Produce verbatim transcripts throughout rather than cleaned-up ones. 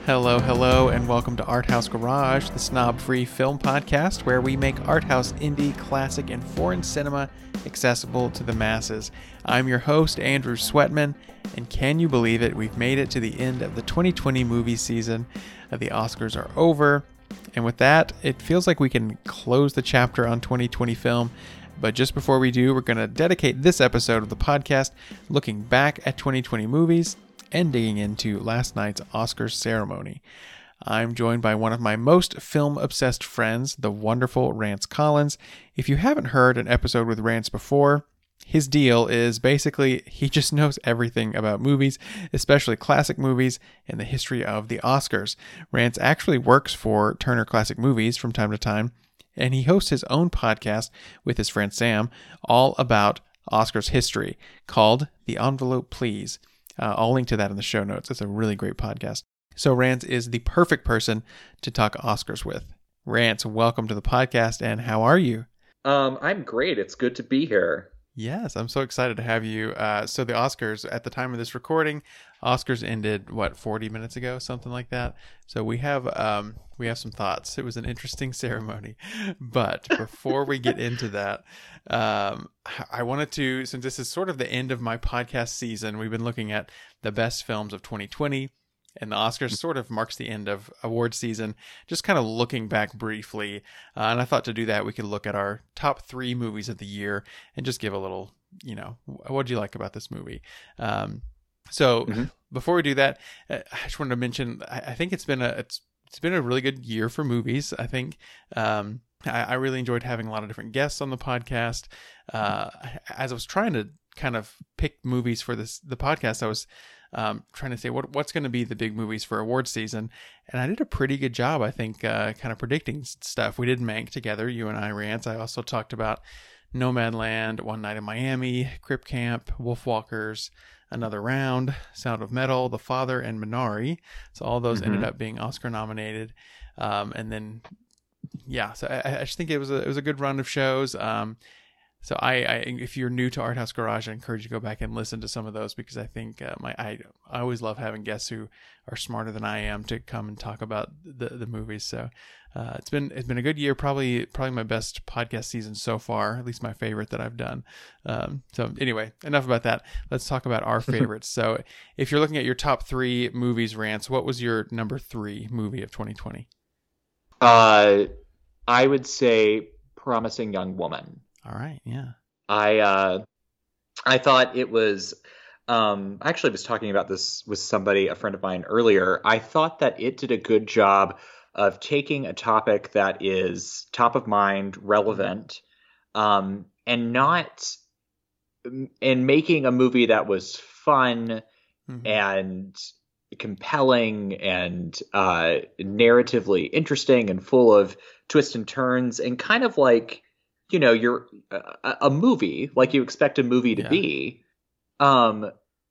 Hello, hello, and welcome to Art House Garage, the snob-free film podcast where we make art house, indie, classic, and foreign cinema accessible to the masses. I'm your host, Andrew Sweatman, and can you believe it? We've made it to the end of the twenty twenty movie season. Uh, the Oscars are over, and with that, it feels like we can close the chapter on twenty twenty film. But just before we do, we're going to dedicate this episode of the podcast looking back at twenty twenty movies and digging into last night's Oscars ceremony. I'm joined by one of my most film-obsessed friends, the wonderful Rance Collins. If you haven't heard an episode with Rance before, his deal is basically he just knows everything about movies, especially classic movies and the history of the Oscars. Rance actually works for Turner Classic Movies from time to time, and he hosts his own podcast with his friend Sam all about Oscars history called The Envelope Please. Uh, I'll link to that in the show notes. It's a really great podcast. So Rance is the perfect person to talk Oscars with. Rance, welcome to the podcast, and how are you? Um, I'm great. It's good to be here. Yes, I'm so excited to have you. Uh, so the Oscars, at the time of this recording, Oscars ended, what, forty minutes ago, something like that. So we have um, we have some thoughts. It was an interesting ceremony. But before we get into that, um, I wanted to, since this is sort of the end of my podcast season, we've been looking at the best films of twenty twenty. And the Oscars sort of marks the end of award season, just kind of looking back briefly. Uh, and I thought to do that, we could look at our top three movies of the year and just give a little, you know, what do you like about this movie? Um, so mm-hmm. Before we do that, I just wanted to mention, I, I think it's been a, it's, it's been a really good year for movies. I think, um, I, I really enjoyed having a lot of different guests on the podcast. Uh, as I was trying to kind of pick movies for this, the podcast, I was, Um, trying to say what what's going to be the big movies for award season, and I did a pretty good job, I think, uh, kind of predicting stuff. We did Mank together, you and I, Rance. I also talked about Nomadland, One Night in Miami, Crip Camp, Wolfwalkers, Another Round, Sound of Metal, The Father, and Minari. So all those mm-hmm. ended up being Oscar nominated, um, and then yeah, so I, I just think it was a it was a good run of shows. Um, So I, I, if you're new to Art House Garage, I encourage you to go back and listen to some of those because I think uh, my I, I always love having guests who are smarter than I am to come and talk about the the movies. So uh, it's been it's been a good year, probably probably my best podcast season so far, at least my favorite that I've done. Um, so anyway, enough about that. Let's talk about our favorites. So if you're looking at your top three movies, Rance, what was your number three movie of twenty twenty? Uh, I would say Promising Young Woman. All right, yeah. I uh, I thought it was. Um, I actually was talking about this with somebody, a friend of mine earlier. I thought that it did a good job of taking a topic that is top of mind, relevant, um, and not, and making a movie that was fun mm-hmm. and compelling and uh, narratively interesting and full of twists and turns and kind of like. You know, you're a, a movie like you expect a movie to yeah. be, um,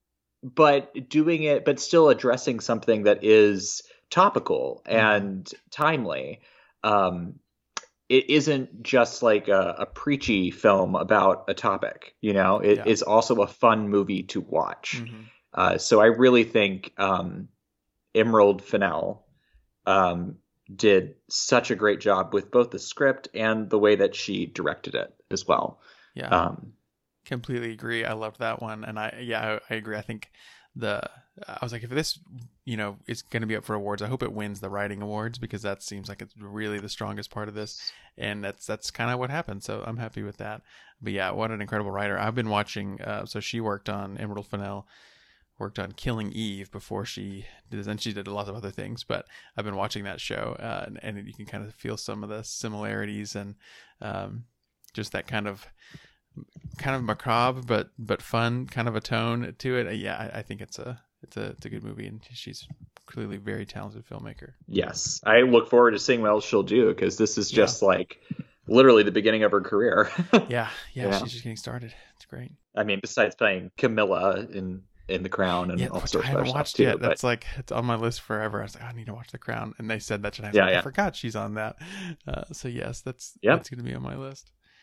but doing it, but still addressing something that is topical mm. and timely. Um, it isn't just like a, a preachy film about a topic, you know, it yeah. is also a fun movie to watch. Mm-hmm. Uh, so I really think um, Emerald Fennell um, did such a great job with both the script and the way that she directed it as well. Yeah, um, completely agree. I loved that one, and I yeah I, I agree. I think the I was like, if this you know is going to be up for awards, I hope it wins the writing awards because that seems like it's really the strongest part of this, and that's that's kind of what happened. So I'm happy with that. But yeah, what an incredible writer. I've been watching. Uh, so she worked on Emerald Fennell. Worked on Killing Eve before she did, and she did a lot of other things. But I've been watching that show, uh, and, and you can kind of feel some of the similarities and um, just that kind of kind of macabre but but fun kind of a tone to it. Uh, yeah, I, I think it's a it's a it's a good movie, and she's clearly a very talented filmmaker. Yes, I look forward to seeing what else she'll do because this is just yeah. like literally the beginning of her career. yeah, yeah, yeah, she's just getting started. It's great. I mean, besides playing Camilla in. in The Crown and yeah, all sorts I of haven't stuff watched too, yet. but... That's like it's on my list forever. I was like, oh, I need to watch The Crown, and they said that, and I, was yeah, like, yeah. I forgot she's on that. Uh, so yes, that's yep. that's going to be on my list.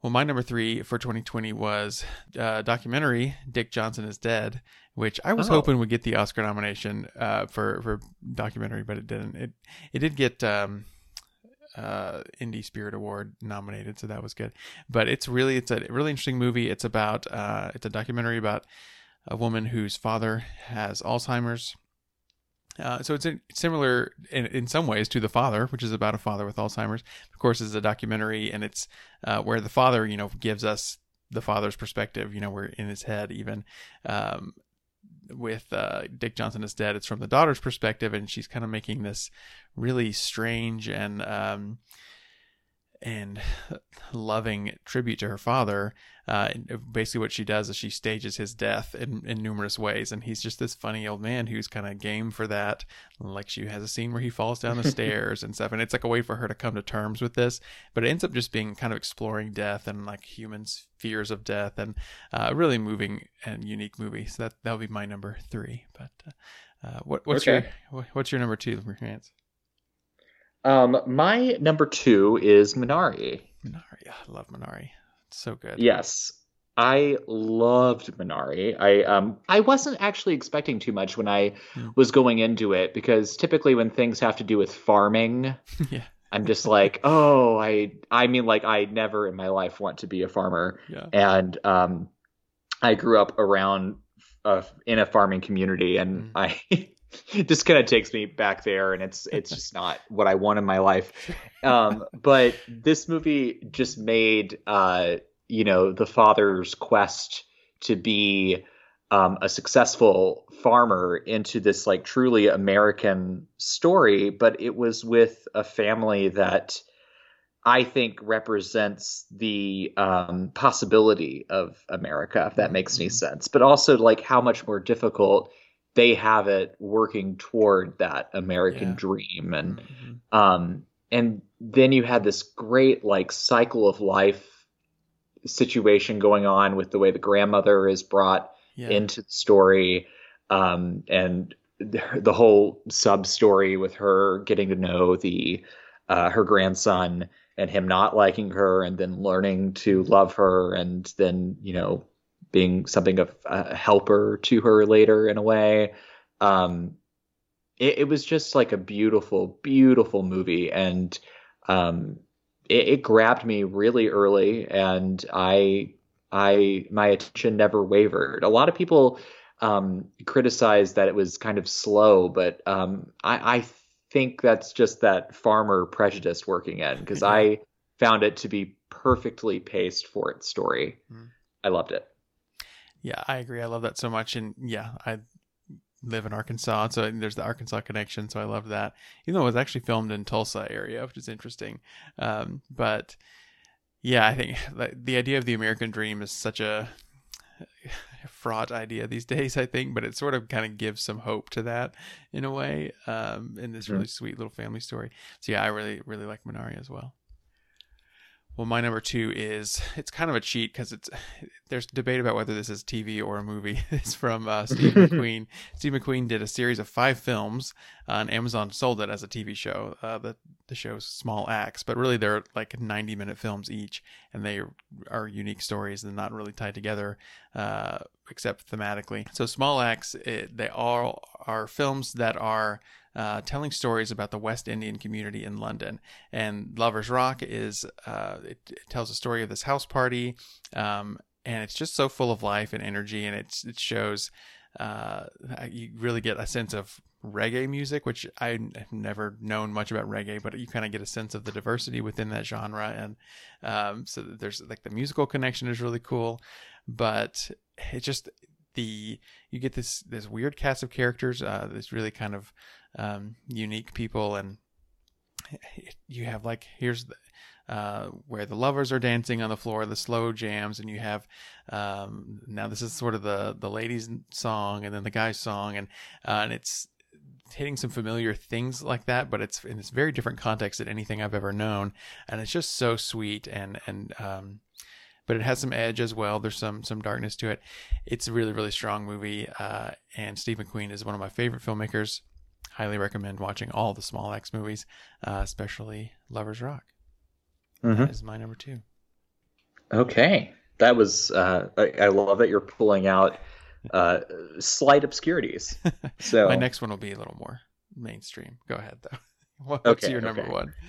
Well, my number three for twenty twenty was uh, documentary Dick Johnson is Dead, which I was Oh. hoping would get the Oscar nomination uh, for for documentary, but it didn't. It it did get um, uh, Indie Spirit Award nominated, so that was good. But it's really it's a really interesting movie. It's about uh, it's a documentary about a woman whose father has Alzheimer's. Uh, so it's in, similar in, in some ways to The Father, which is about a father with Alzheimer's. Of course, it's a documentary, and it's uh, where the father, you know, gives us the father's perspective. You know, we're in his head even. Um, with uh, Dick Johnson is Dead, it's from the daughter's perspective, and she's kind of making this really strange and um, and loving tribute to her father. Uh, basically what she does is she stages his death in, in numerous ways, and he's just this funny old man who's kind of game for that. Like, she has a scene where he falls down the stairs and stuff, and it's like a way for her to come to terms with this, but it ends up just being kind of exploring death and like humans' fears of death, and uh, a really moving and unique movie. So that that'll be my number three. But uh, uh, what what's Okay. your what's your number two, Lance? Um, my number two is Minari. Minari. I love Minari. It's so good. Yes, I loved Minari. I um I wasn't actually expecting too much when I Hmm. was going into it, because typically when things have to do with farming, Yeah. I'm just like, oh, I I mean, like, I never in my life want to be a farmer. Yeah. And um I grew up around uh, in a farming community, and Mm. I it just kind of takes me back there, and it's it's just not what I want in my life. Um, but this movie just made uh, you know, the father's quest to be um, a successful farmer into this like truly American story, but it was with a family that I think represents the um, possibility of America, if that makes any Mhm. sense, but also like how much more difficult they have it working toward that American Yeah. dream. And Mhm. um, and then you had this great like cycle of life situation going on with the way the grandmother is brought Yeah. into the story, um, and the, the whole sub story with her getting to know the uh, her grandson and him not liking her, and then learning to love her, and then, you know, being something of a helper to her later in a way. Um, it, it was just like a beautiful, beautiful movie, and um, it, it grabbed me really early, and I, I, my attention never wavered. A lot of people um, criticized that it was kind of slow, but um, I, I think that's just that farmer prejudice working in, because Yeah. I found it to be perfectly paced for its story. Mhm. I loved it. Yeah, I agree. I love that so much. And yeah, I live in Arkansas, so there's the Arkansas connection. So I love that. Even though it was actually filmed in Tulsa area, which is interesting. Um, but yeah, I think like, the idea of the American dream is such a fraught idea these days, I think, but it sort of kind of gives some hope to that in a way, um, in this really sweet little family story. So yeah, I really, really like Minari as well. Well, my number two is, it's kind of a cheat because it's there's debate about whether this is T V or a movie. It's from uh, Steve McQueen. Steve McQueen did a series of five films, uh, and Amazon sold it as a T V show. Uh, the the show's Small Acts, but really they're like ninety minute films each, and they are unique stories and not really tied together, uh, except thematically. So Small Acts, it, they all are films that are Uh, telling stories about the West Indian community in London. And Lovers Rock is, uh, it, it tells a story of this house party, um, and it's just so full of life and energy, and it's, it shows, uh, you really get a sense of reggae music, which I have never known much about reggae, but you kind of get a sense of the diversity within that genre. And um, so there's like the musical connection is really cool, but it just, the you get this this weird cast of characters, uh, this really kind of um, unique people, and you have like here's the, uh, where the lovers are dancing on the floor, the slow jams, and you have um, now this is sort of the the ladies' song and then the guys' song, and uh, and it's hitting some familiar things like that, but it's in this very different context than anything I've ever known, and it's just so sweet and and um, but it has some edge as well. There's some some darkness to it. It's a really, really strong movie. Uh, and Steve McQueen is one of my favorite filmmakers. Highly recommend watching all the Small Axe movies, uh, especially Lovers Rock. Mm-hmm. That is my number two. Okay. That was, uh, I, I love that you're pulling out uh, slight obscurities. My So, next one will be a little more mainstream. Go ahead though. What, what's okay, your number okay. one?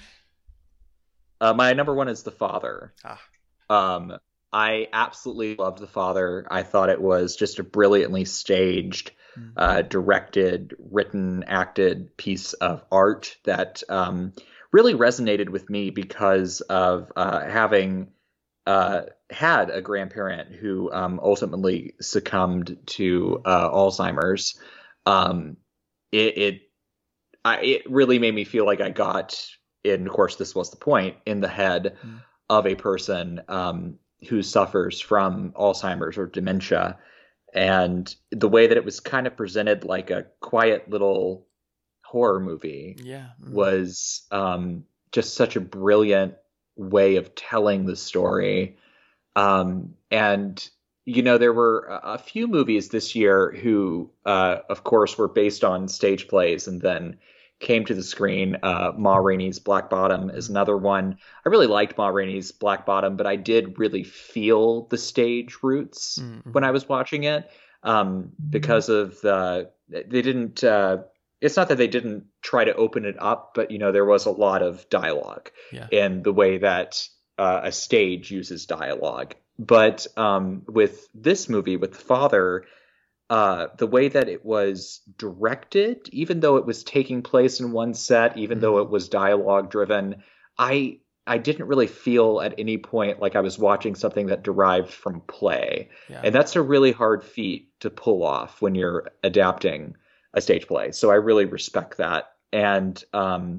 Uh, my number one is The Father. Ah, Um, I absolutely loved The Father. I thought it was just a brilliantly staged, mm, uh, directed, written, acted piece of art that um, really resonated with me because of uh, having uh, had a grandparent who um, ultimately succumbed to mm, uh, Alzheimer's. Um, it, it I, it really made me feel like I got, and of course this was the point, in the head mm, of a person um, who suffers from Alzheimer's or dementia. And the way that it was kind of presented like a quiet little horror movie yeah. Mm, was um, just such a brilliant way of telling the story. Um, and you know, there were a a few movies this year who, uh, of course, were based on stage plays and then came to the screen. Uh, Ma Rainey's Black Bottom is mm, another one. I really liked Ma Rainey's Black Bottom, but I did really feel the stage roots mm, when I mm, was watching it um, because of the they didn't. Uh, it's not that they didn't try to open it up, but you know, there was a lot of dialogue yeah. in the way that uh, a stage uses dialogue. But um, with this movie, with the father, uh, the way that it was directed, even though it was taking place in one set, even though it Mm, was dialogue driven, I I didn't really feel at any point like I was watching something that derived from play. yeah. And that's a really hard feat to pull off when you're adapting a stage play. So I really respect that. And um,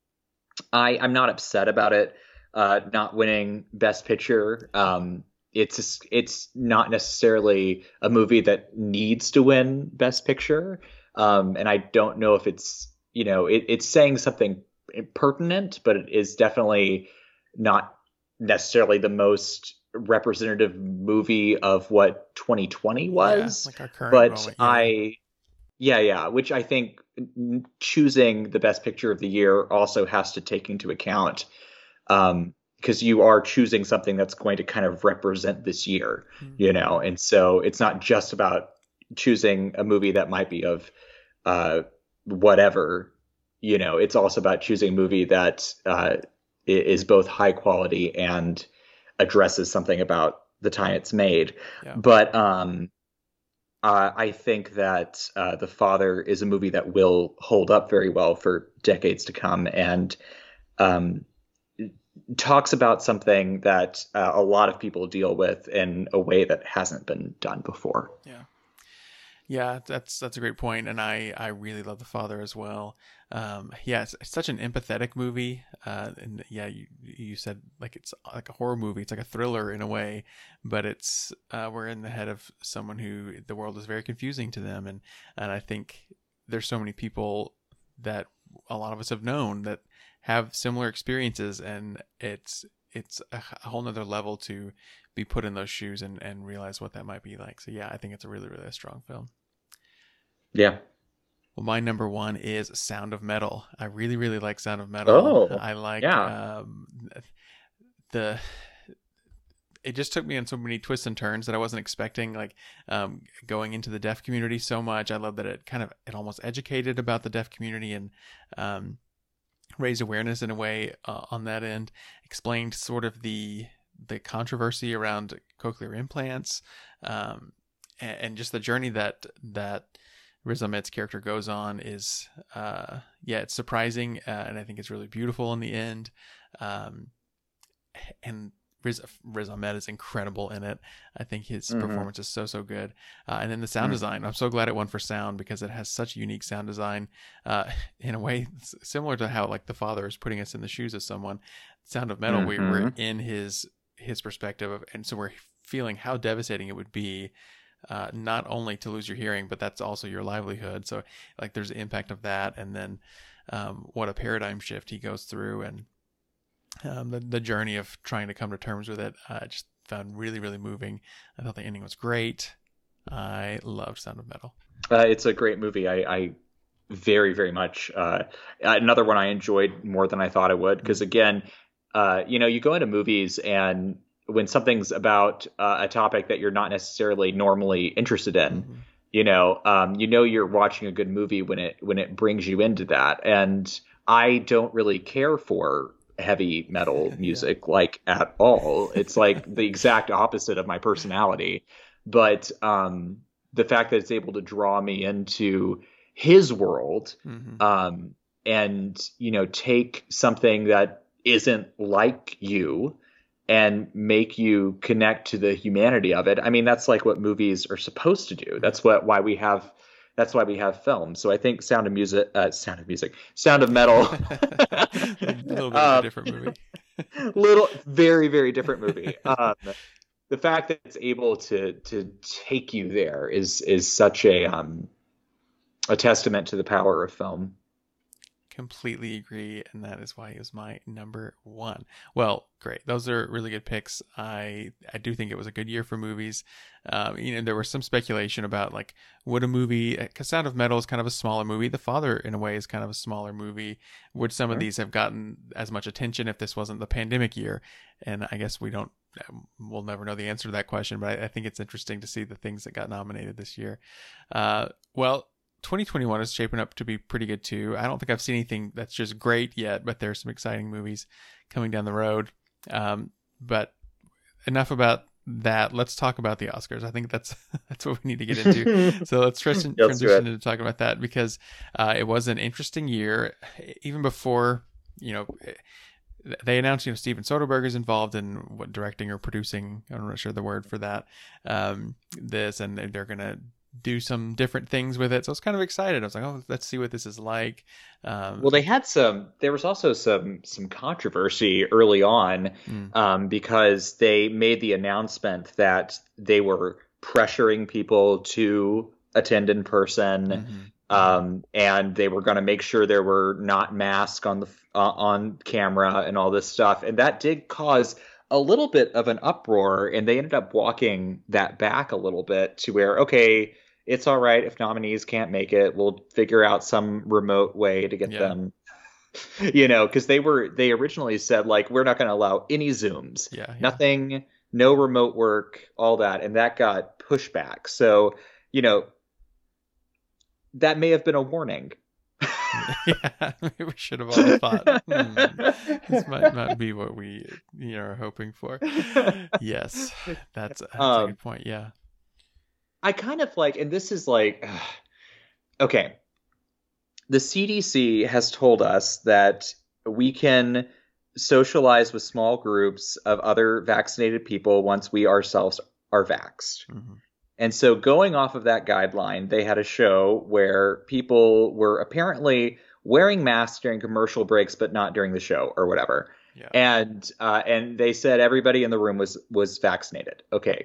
I I'm not upset about it uh, not winning Best Picture. Um, it's it's not necessarily a movie that needs to win Best Picture, um, and I don't know if it's you know it, it's saying something pertinent, but it is definitely not necessarily the most representative movie of what twenty twenty Yeah. was. Like our current But moment. Yeah. I yeah, yeah, which I think choosing the best picture of the year also has to take into account um because you are choosing something that's going to kind of represent this year, Mm, you know. And so it's not just about choosing a movie that might be of uh whatever, you know, it's also about choosing a movie that uh is both high quality and addresses something about the time it's made. yeah. But um uh, I think that uh, The Father is a movie that will hold up very well for decades to come, and um, talks about something that uh, a lot of people deal with in a way that hasn't been done before. Yeah. Yeah, that's that's a great point, and I I really love The Father as well. Um, yeah, it's, it's such an empathetic movie, uh, and yeah, you you said like it's like a horror movie. It's like a thriller in a way, but it's uh, we're in the head of someone who the world is very confusing to them, and and I think there's so many people that a lot of us have known that have similar experiences, and it's it's a, a whole nother level to be put in those shoes and and realize what that might be like. So yeah, I think it's a really really strong film. Yeah. Well, my number one is Sound of Metal. I really, really like Sound of Metal. Oh, I like yeah. um, the. It just took me on so many twists and turns that I wasn't expecting. Like um, going into the deaf community so much. I love that it kind of it almost educated about the deaf community and um, raised awareness in a way uh, on that end. Explained sort of the the controversy around cochlear implants um, and, and just the journey that that Riz Ahmed's character goes on is, uh, yeah, it's surprising, uh, and I think it's really beautiful in the end. Um, and Riz, Riz Ahmed is incredible in it. I think his Hmm. performance is so so good. Uh, and then the sound design, Hmm. I'm so glad it won for sound because it has such unique sound design. Uh, in a way similar to how like the father is putting us in the shoes of someone. Sound of Metal, we were Hmm. in his his perspective, of, and so we're feeling how devastating it would be uh, not only to lose your hearing, but that's also your livelihood. So like there's the impact of that. And then um, what a paradigm shift he goes through and um, the, the journey of trying to come to terms with it. I just found really, really moving. I thought the ending was great. I loved Sound of Metal. Uh, it's a great movie. I, I very, very much. Uh, another one I enjoyed more than I thought I would. Because Mm, again, uh, you know, you go into movies and when something's about uh, a topic that you're not necessarily normally interested in. Mm-hmm. You know, um, you know you're watching a good movie when it when it brings you into that. And I don't really care for heavy metal music yeah. like at all. It's like the exact opposite of my personality. But um, the fact that it's able to draw me into his world, mm-hmm. um, and you know, take something that isn't like you and make you connect to the humanity of it. I mean, that's like what movies are supposed to do. That's what why we have that's why we have film. So I think Sound of Music, uh, Sound of Music, Sound of Metal, a little bit of a different movie, little very very different movie. Um, the fact that it's able to to take you there is is such a um, a testament to the power of film. Completely agree, and that is why he was my number one. Well, great. Those are really good picks. I I do think it was a good year for movies. Um, you know, there was some speculation about like, would a movie, because Sound of Metal is kind of a smaller movie. The Father, in a way, is kind of a smaller movie. Would some sure. of these have gotten as much attention if this wasn't the pandemic year? And I guess we don't, we'll never know the answer to that question, but I, I think it's interesting to see the things that got nominated this year. Uh, well, twenty twenty-one is shaping up to be pretty good too. I don't think I've seen anything that's just great yet, but there's some exciting movies coming down the road. Um, but enough about that. Let's talk about the Oscars. I think that's that's what we need to get into. So let's transition, transition into talking about that, because uh, it was an interesting year. Even before, you know, they announced, you know, Steven Soderbergh is involved in what directing or producing. I'm not sure the word for that. Um, this, and they're gonna do some different things with it. So I was kind of excited. I was like, oh, let's see what this is like. Um, well, they had some, there was also some, some controversy early on, mm. um, because they made the announcement that they were pressuring people to attend in person. Mm-hmm. Um, and they were going to make sure there were not masks on the, uh, on camera and all this stuff. And that did cause a little bit of an uproar, and they ended up walking that back a little bit to where, okay, it's all right if nominees can't make it. We'll figure out some remote way to get yeah. them, you know, because they were, they originally said, like, we're not going to allow any Zooms, yeah, yeah. nothing, no remote work, all that. And that got pushback. So, you know, that may have been a warning. Yeah, we should have all thought, hmm, this might not be what we, you know, are hoping for. Yes, that's, that's um, a good point. Yeah. I kind of like, and this is like, uh, okay, the C D C has told us that we can socialize with small groups of other vaccinated people once we ourselves are vaxxed. Mm-hmm. And so going off of that guideline, they had a show where people were apparently wearing masks during commercial breaks, but not during the show or whatever. Yeah. And uh, and they said everybody in the room was was vaccinated. Okay.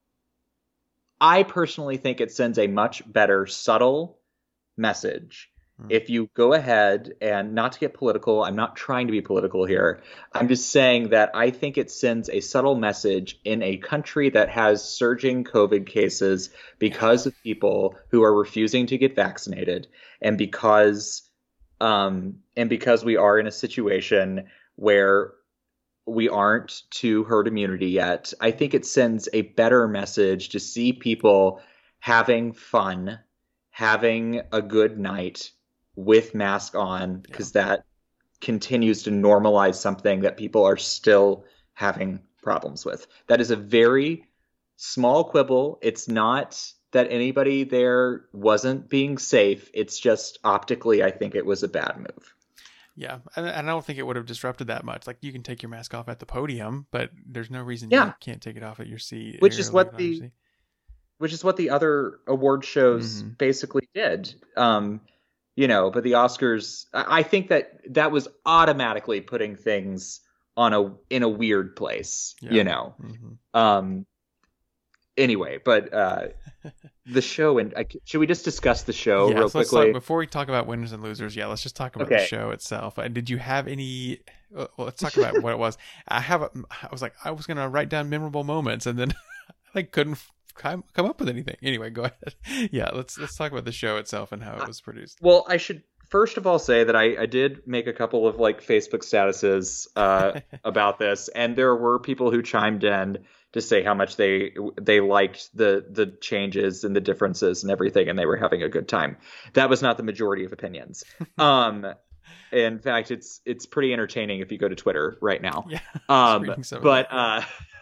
I personally think it sends a much better subtle message mm. if you go ahead, and not to get political, I'm not trying to be political here. I'm just saying that I think it sends a subtle message in a country that has surging COVID cases because of people who are refusing to get vaccinated, and because um, and because we are in a situation where we aren't to herd immunity yet. I think it sends a better message to see people having fun, having a good night with mask on, because yeah. that continues to normalize something that people are still having problems with. That is a very small quibble. It's not that anybody there wasn't being safe. It's just optically, I think it was a bad move. Yeah, and I don't think it would have disrupted that much. Like, you can take your mask off at the podium, but there's no reason yeah. you can't take it off at your seat. Which is what the, which is what the other award shows mm-hmm. basically did. Um, you know, but the Oscars, I think that that was automatically putting things on a in a weird place. Yeah. You know. Mm-hmm. Um. Anyway, but uh, the show, and I, should we just discuss the show yeah, real so quickly? Talk, before we talk about winners and losers, yeah, let's just talk about okay. the show itself. And did you have any? Well, let's talk about what it was. I have. A, I was like, I was gonna write down memorable moments, and then I like couldn't come come up with anything. Anyway, go ahead. Yeah, let's let's talk about the show itself and how it was produced. Well, I should first of all say that I, I did make a couple of like Facebook statuses uh, about this, and there were people who chimed in to say how much they they liked the the changes and the differences and everything, and they were having a good time. That was not the majority of opinions. Um, in fact, it's it's pretty entertaining if you go to Twitter right now. Yeah, Um, some but uh,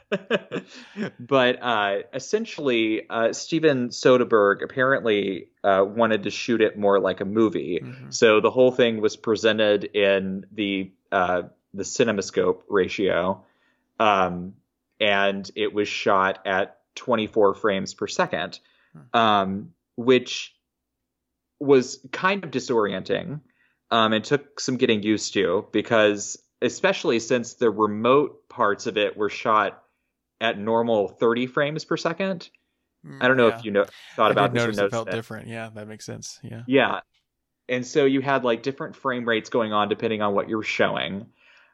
but uh, essentially, uh, Steven Soderbergh apparently uh, wanted to shoot it more like a movie. Mm-hmm. So the whole thing was presented in the uh, the CinemaScope ratio, um, and it was shot at twenty-four frames per second, um, which was kind of disorienting, um, and took some getting used to, because especially since the remote parts of it were shot at normal thirty frames per second. I don't know yeah. if you know thought I about did this notice or it felt that. different. Yeah, that makes sense. Yeah. Yeah. And so you had like different frame rates going on depending on what you were showing.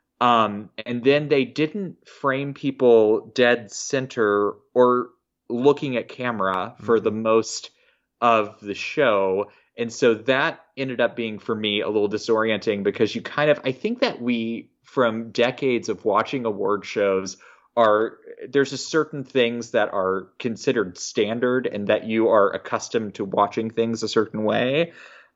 Um, and then they didn't frame people dead center or looking at camera for mm-hmm. the most of the show. And so that ended up being for me a little disorienting, because you kind of, I think that we, from decades of watching award shows, are there's a certain things that are considered standard and that you are accustomed to watching things a certain way.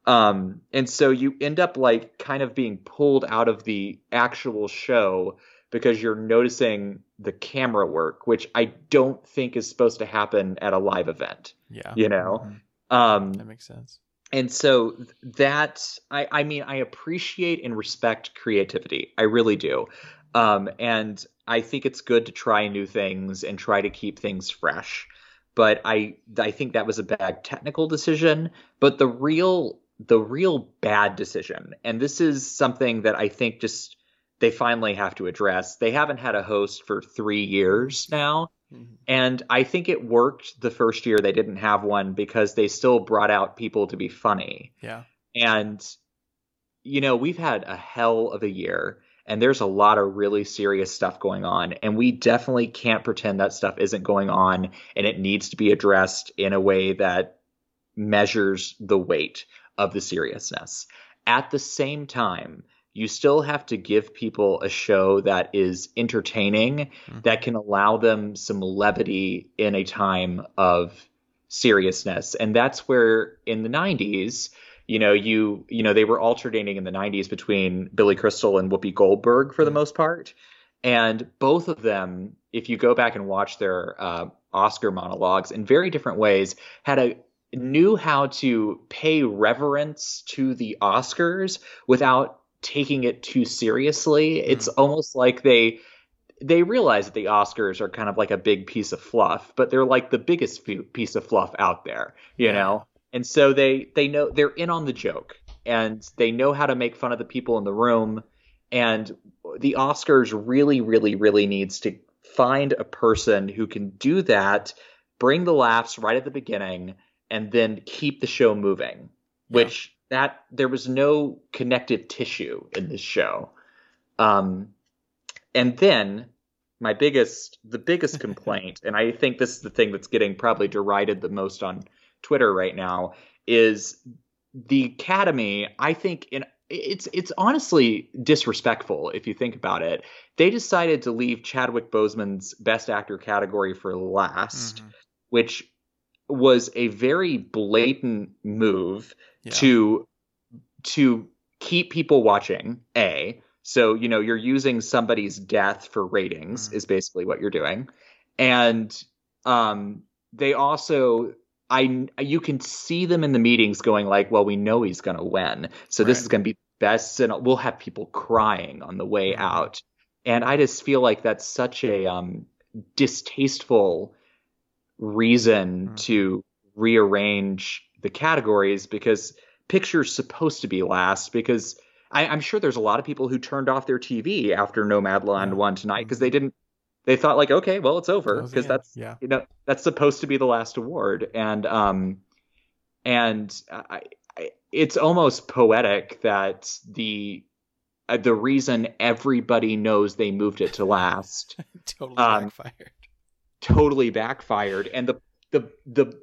Um, and so you end up like kind of being pulled out of the actual show because you're noticing the camera work, which I don't think is supposed to happen at a live event. Yeah. You know? Mm-hmm. Um, that makes sense. And so that, I, I mean, I appreciate and respect creativity. I really do. Um, and I think it's good to try new things and try to keep things fresh. But I, I think that was a bad technical decision. But the real, the real bad decision, and this is something that I think just they finally have to address. They haven't had a host for three years now. Mm-hmm. And I think it worked the first year they didn't have one because they still brought out people to be funny. Yeah. And, you know, we've had a hell of a year, and there's a lot of really serious stuff going on. And we definitely can't pretend that stuff isn't going on, and it needs to be addressed in a way that measures the weight of the seriousness. At the same time, you still have to give people a show that is entertaining, mm-hmm. that can allow them some levity in a time of seriousness. And that's where in the nineties, you know, you, you know, they were alternating in the nineties between Billy Crystal and Whoopi Goldberg for mm-hmm. the most part. And both of them, if you go back and watch their uh, Oscar monologues in very different ways, had a knew how to pay reverence to the Oscars without taking it too seriously. Mm. It's almost like they they realize that the Oscars are kind of like a big piece of fluff, but they're like the biggest piece of fluff out there, you yeah. know? And so they they know they're in on the joke, and they know how to make fun of the people in the room. And the Oscars really, really, really needs to find a person who can do that, bring the laughs right at the beginning, and then keep the show moving, yeah. which that there was no connective tissue in this show. Um, and then my biggest, the biggest complaint, and I think this is the thing that's getting probably derided the most on Twitter right now, is the Academy. I think in it's it's honestly disrespectful if you think about it. They decided to leave Chadwick Boseman's Best Actor category for last, mm-hmm. which was a very blatant move yeah. to to keep people watching. A so you know you're using somebody's death for ratings mm. is basically what you're doing, and um, they also I you can see them in the meetings going like, well, we know he's going to win, so right. this is going to be best, and we'll have people crying on the way mm. out, and I just feel like that's such a um, distasteful reason mm. to rearrange the categories, because picture's supposed to be last, because I, I'm sure there's a lot of people who turned off their T V after Nomadland yeah. won tonight because they didn't they thought like, okay, well, it's over because that that's yeah. you know that's supposed to be the last award. And um and I, I, it's almost poetic that the uh, the reason everybody knows they moved it to last totally um, backfired totally backfired and the the the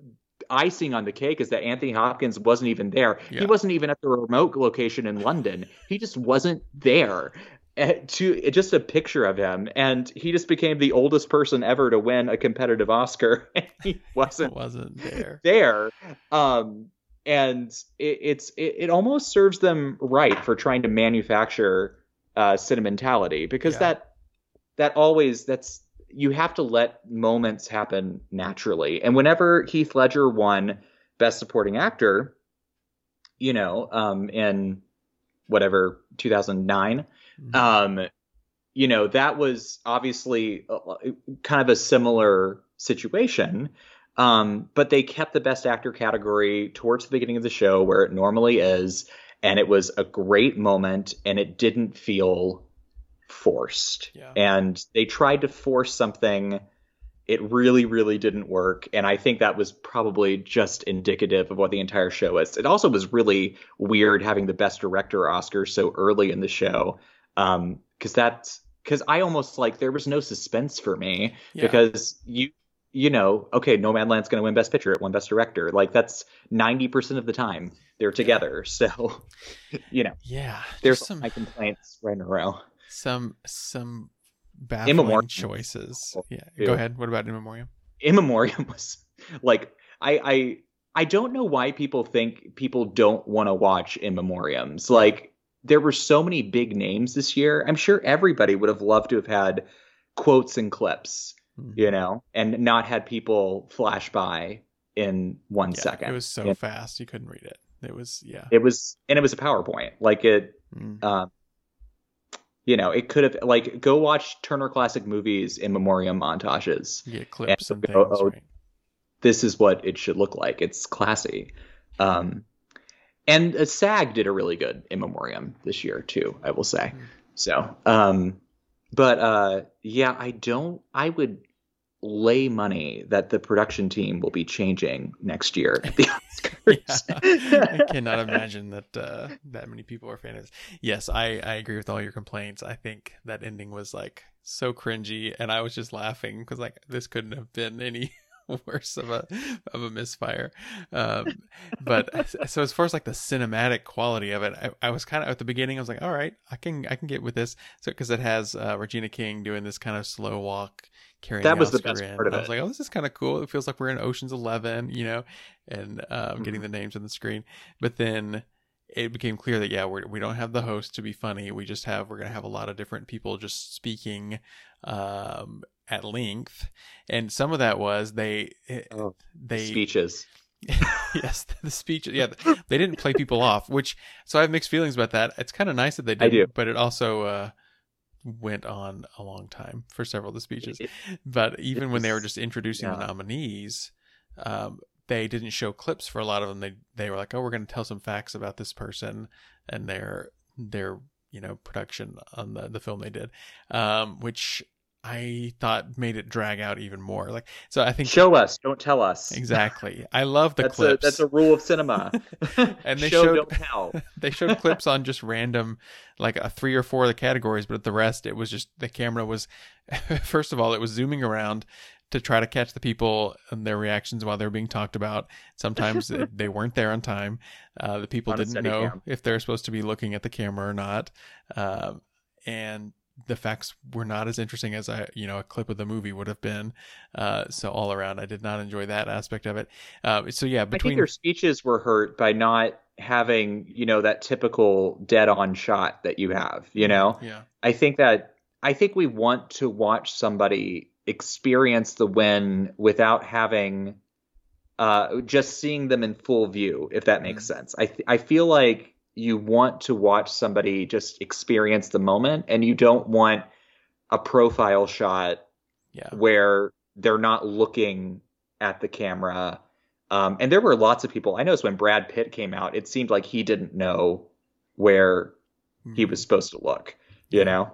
icing on the cake is that Anthony Hopkins wasn't even there. Yeah. He wasn't even at the remote location in London. He just wasn't there. Uh, to just a picture of him, and he just became the oldest person ever to win a competitive Oscar. And he wasn't wasn't there. There, um, and it, it's it, it almost serves them right for trying to manufacture uh, sentimentality, because Yeah. that that always that's you have to let moments happen naturally. And whenever Heath Ledger won Best Supporting Actor, you know, um, in whatever two thousand nine. Um, you know, that was obviously kind of a similar situation. Um, but they kept the Best Actor category towards the beginning of the show, where it normally is. And it was a great moment, and it didn't feel forced. Yeah. And they tried to force something. It really, really didn't work. And I think that was probably just indicative of what the entire show is. It also was really weird having the Best Director Oscar so early in the show. Um, cause that's, cause I almost like, there was no suspense for me Yeah. because you, you know, okay, Nomadland's going to win Best Picture, it won Best Director. Like, that's ninety percent of the time they're together. Yeah. So, you know, yeah, there's some my complaints right in a row. some some In baffling Memoriam. choices. Yeah, Too. go ahead. What about In Memoriam? In Memoriam was like, I, I, I don't know why people think people don't want to watch In Memoriams. Like, there were so many big names this year. I'm sure everybody would have loved to have had quotes and clips, mm-hmm. you know, and not had people flash by in one yeah, second. It was so you fast, you couldn't read it. It was, yeah. It was, and it was a PowerPoint. Like, it, mm. um, you know, it could have, like, go watch Turner Classic Movies In Memoriam montages. You get clips and, and go, things, oh, right? This is what it should look like. It's classy. Um, and uh, SAG did a really good In Memoriam this year too, I will say. Mm. So, um, but uh, yeah, I don't, I would lay money that the production team will be changing next year at the Oscars. Yeah, I cannot imagine that uh, that many people are fans of this. Yes, I, I agree with all your complaints. I think that ending was like so cringy, and I was just laughing because like this couldn't have been any worse of a of a misfire. Um, but so as far as like the cinematic quality of it, I, I was kind of at the beginning. I was like, all right, I can I can get with this. So because it has uh, Regina King doing this kind of slow walk. Carrying that the was Oscar the best in. part of I it. was like, oh, this is kind of cool. It feels like we're in Ocean's Eleven, you know, and um, mm-hmm. getting the names on the screen. But then it became clear that, yeah, we're, we don't have the host to be funny. We just have, we're going to have a lot of different people just speaking um, at length. And some of that was they, oh, they speeches. Yes, the speech. Yeah, they didn't play people off, which, so I have mixed feelings about that. It's kind of nice that they did, I do. But it also, uh, went on a long time for several of the speeches. But even when was, they were just introducing yeah. the nominees, um, they didn't show clips for a lot of them. They they were like, oh, we're going to tell some facts about this person and their their you know production on the the film they did, um, which I thought made it drag out even more. Like, so I think show us, don't tell us. Exactly. I love the that's clips. A, that's a rule of cinema. And they show, showed, don't tell. They showed clips on just random, like a three or four of the categories, but the rest, it was just the camera was, first of all, it was zooming around to try to catch the people and their reactions while they were being talked about. Sometimes they weren't there on time. Uh, the people on didn't know cam. if they're supposed to be looking at the camera or not. Um, and the facts were not as interesting as I, you know, a clip of the movie would have been. Uh, so all around, I did not enjoy that aspect of it. Uh, so yeah, between I think their speeches were hurt by not having, you know, that typical dead on shot that you have, you know, yeah. I think that, I think we want to watch somebody experience the win without having, uh, just seeing them in full view, if that makes mm. sense. I, th- I feel like you want to watch somebody just experience the moment, and you don't want a profile shot yeah. where they're not looking at the camera. Um, and there were lots of people. I noticed when Brad Pitt came out, it seemed like he didn't know where mm. he was supposed to look, you yeah. know?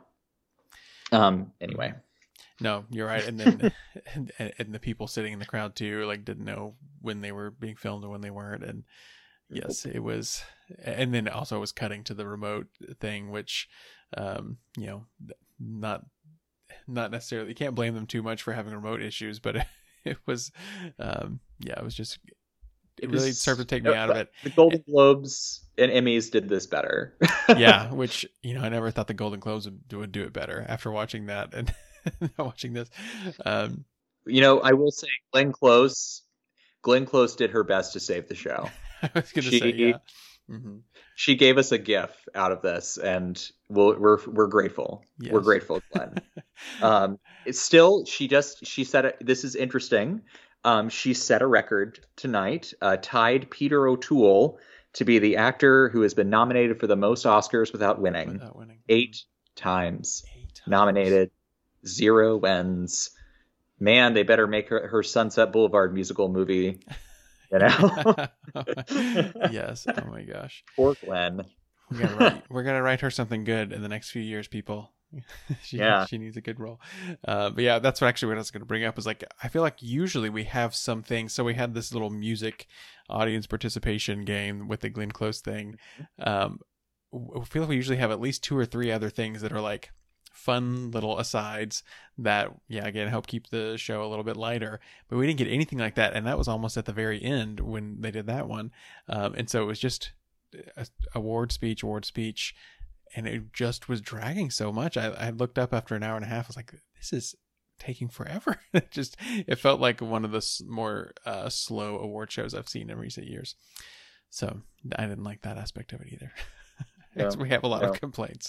Um, anyway. No, you're right. And then, and, and the people sitting in the crowd too, like didn't know when they were being filmed or when they weren't. And yes, it was, and then also it was cutting to the remote thing, which, um, you know, not, not necessarily, you can't blame them too much for having remote issues, but it, it was, um, yeah, it was just it It really was served to take me out of it. The Golden Globes and Emmys did this better. Yeah, which, you know, I never thought the Golden Globes would, would do it better after watching that and watching this. Um, you know, I will say Glenn Close. Glenn Close did her best to save the show. I was going to She- say, yeah. Mm-hmm. She gave us a GIF out of this, and we'll, we're we're grateful. Yes. We're grateful, Glenn. um, it's still, she just she said it, this is interesting. Um, she set a record tonight, uh, tied Peter O'Toole to be the actor who has been nominated for the most Oscars without winning. Without winning. Eight times Eight times. nominated, zero wins. Man, they better make her, her Sunset Boulevard musical movie. You know? Yes. Oh my gosh. Poor Glenn. We gotta write, we're gonna write her something good in the next few years, people. she, Yeah. she needs a good role. Uh, but yeah, that's what actually what I was going to bring up was like, I feel like usually we have something. So we had this little music audience participation game with the Glenn Close thing. Um, I feel like we usually have at least two or three other things that are like fun little asides that, yeah, again, help keep the show a little bit lighter. But we didn't get anything like that. And that was almost at the very end when they did that one. Um, and so it was just a award speech, award speech. And it just was dragging so much. I, I looked up after an hour and a half. I was like, this is taking forever. It just, it felt like one of the s- more uh, slow award shows I've seen in recent years. So I didn't like that aspect of it either. Yeah. We have a lot Yeah. of complaints.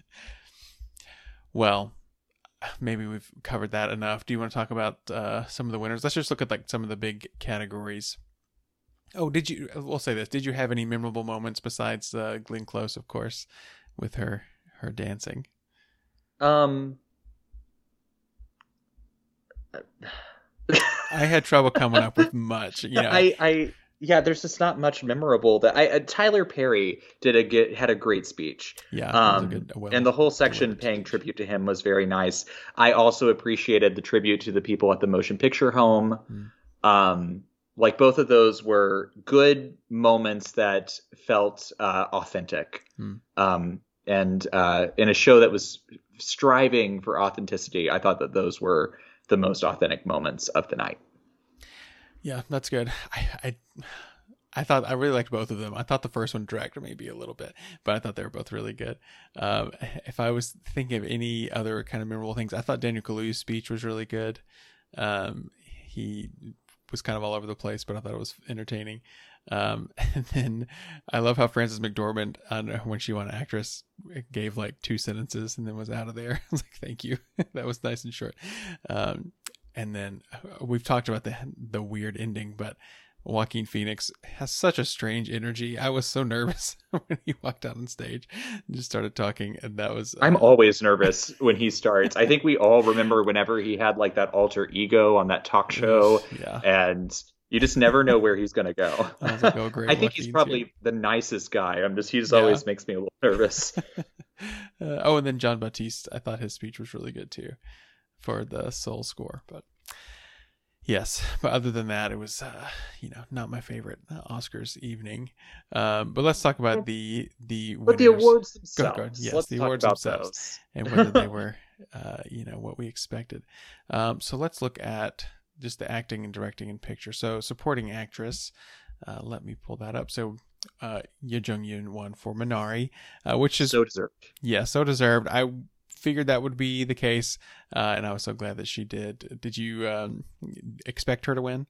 Well, maybe we've covered that enough. Do you want to talk about uh, some of the winners? Let's just look at like some of the big categories. Oh, did you, we'll say this. Did you have any memorable moments besides uh, Glenn Close, of course, with her, her dancing? Um, I had trouble coming up with much. You know, I, I, yeah, there's just not much memorable that I, uh, Tyler Perry did a get, had a great speech. yeah, it was a Um, good, a well, and the whole section delivered paying speech. tribute to him was very nice. I also appreciated the tribute to the people at the motion picture home. Mm. Um, like both of those were good moments that felt uh, authentic. Mm. Um, and uh, in a show that was striving for authenticity, I thought that those were the most authentic moments of the night. Yeah, that's good. I, I, I thought I really liked both of them. I thought the first one dragged maybe a little bit, but I thought they were both really good. Um, if I was thinking of any other kind of memorable things, I thought Daniel Kaluuya's speech was really good. Um, he was kind of all over the place, but I thought it was entertaining. Um, and then I love how Frances McDormand, on when she won Actress, gave like two sentences and then was out of there. I was like, thank you. That was nice and short. Um, and then we've talked about the the weird ending, but Joaquin Phoenix has such a strange energy. I was so nervous when he walked out on stage and just started talking, and that was. Uh, I'm always nervous when he starts. I think we all remember whenever he had like that alter ego on that talk show, yeah. and you just never know where he's gonna go. I was like, oh, great. I think he's Joaquin's probably here. the nicest guy. I'm just he just Yeah. always makes me a little nervous. uh, oh, and then John Batiste. I thought his speech was really good too, for the Soul score. But yes, but other than that, it was uh, you know not my favorite Oscars evening. Um, but let's talk about the the But the winners awards Go- themselves. go- yes, let's the talk awards about themselves. those. and whether they were uh, you know what we expected. Um, so let's look at just the acting and directing and picture. So supporting actress. Uh, let me pull that up. So uh, Ye Jung Yoon won for Minari, uh, which is So deserved. yeah, so deserved. I figured that would be the case, uh, and I was so glad that she did. Did you um, expect her to win?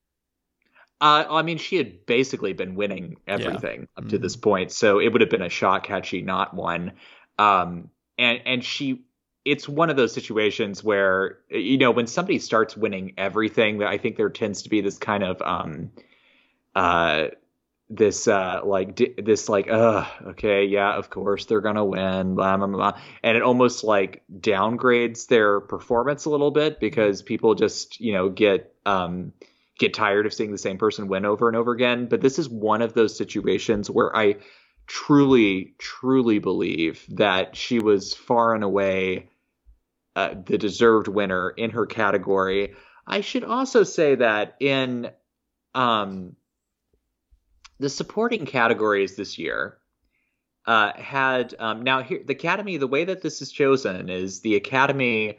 Uh, I mean, she had basically been winning everything up to Mhm. this point, so it would have been a shock had she not won. Um, and and she, it's one of those situations where, you know, when somebody starts winning everything, I think there tends to be this kind of um, uh, this uh, like di- this like, uh, okay, yeah, of course they're gonna win, blah blah blah, and it almost like downgrades their performance a little bit because people just, you know, get um. get tired of seeing the same person win over and over again. But this is one of those situations where I truly, truly believe that she was far and away uh, the deserved winner in her category. I should also say that in um, the supporting categories this year uh, had um, now here the Academy. The way that this is chosen is the Academy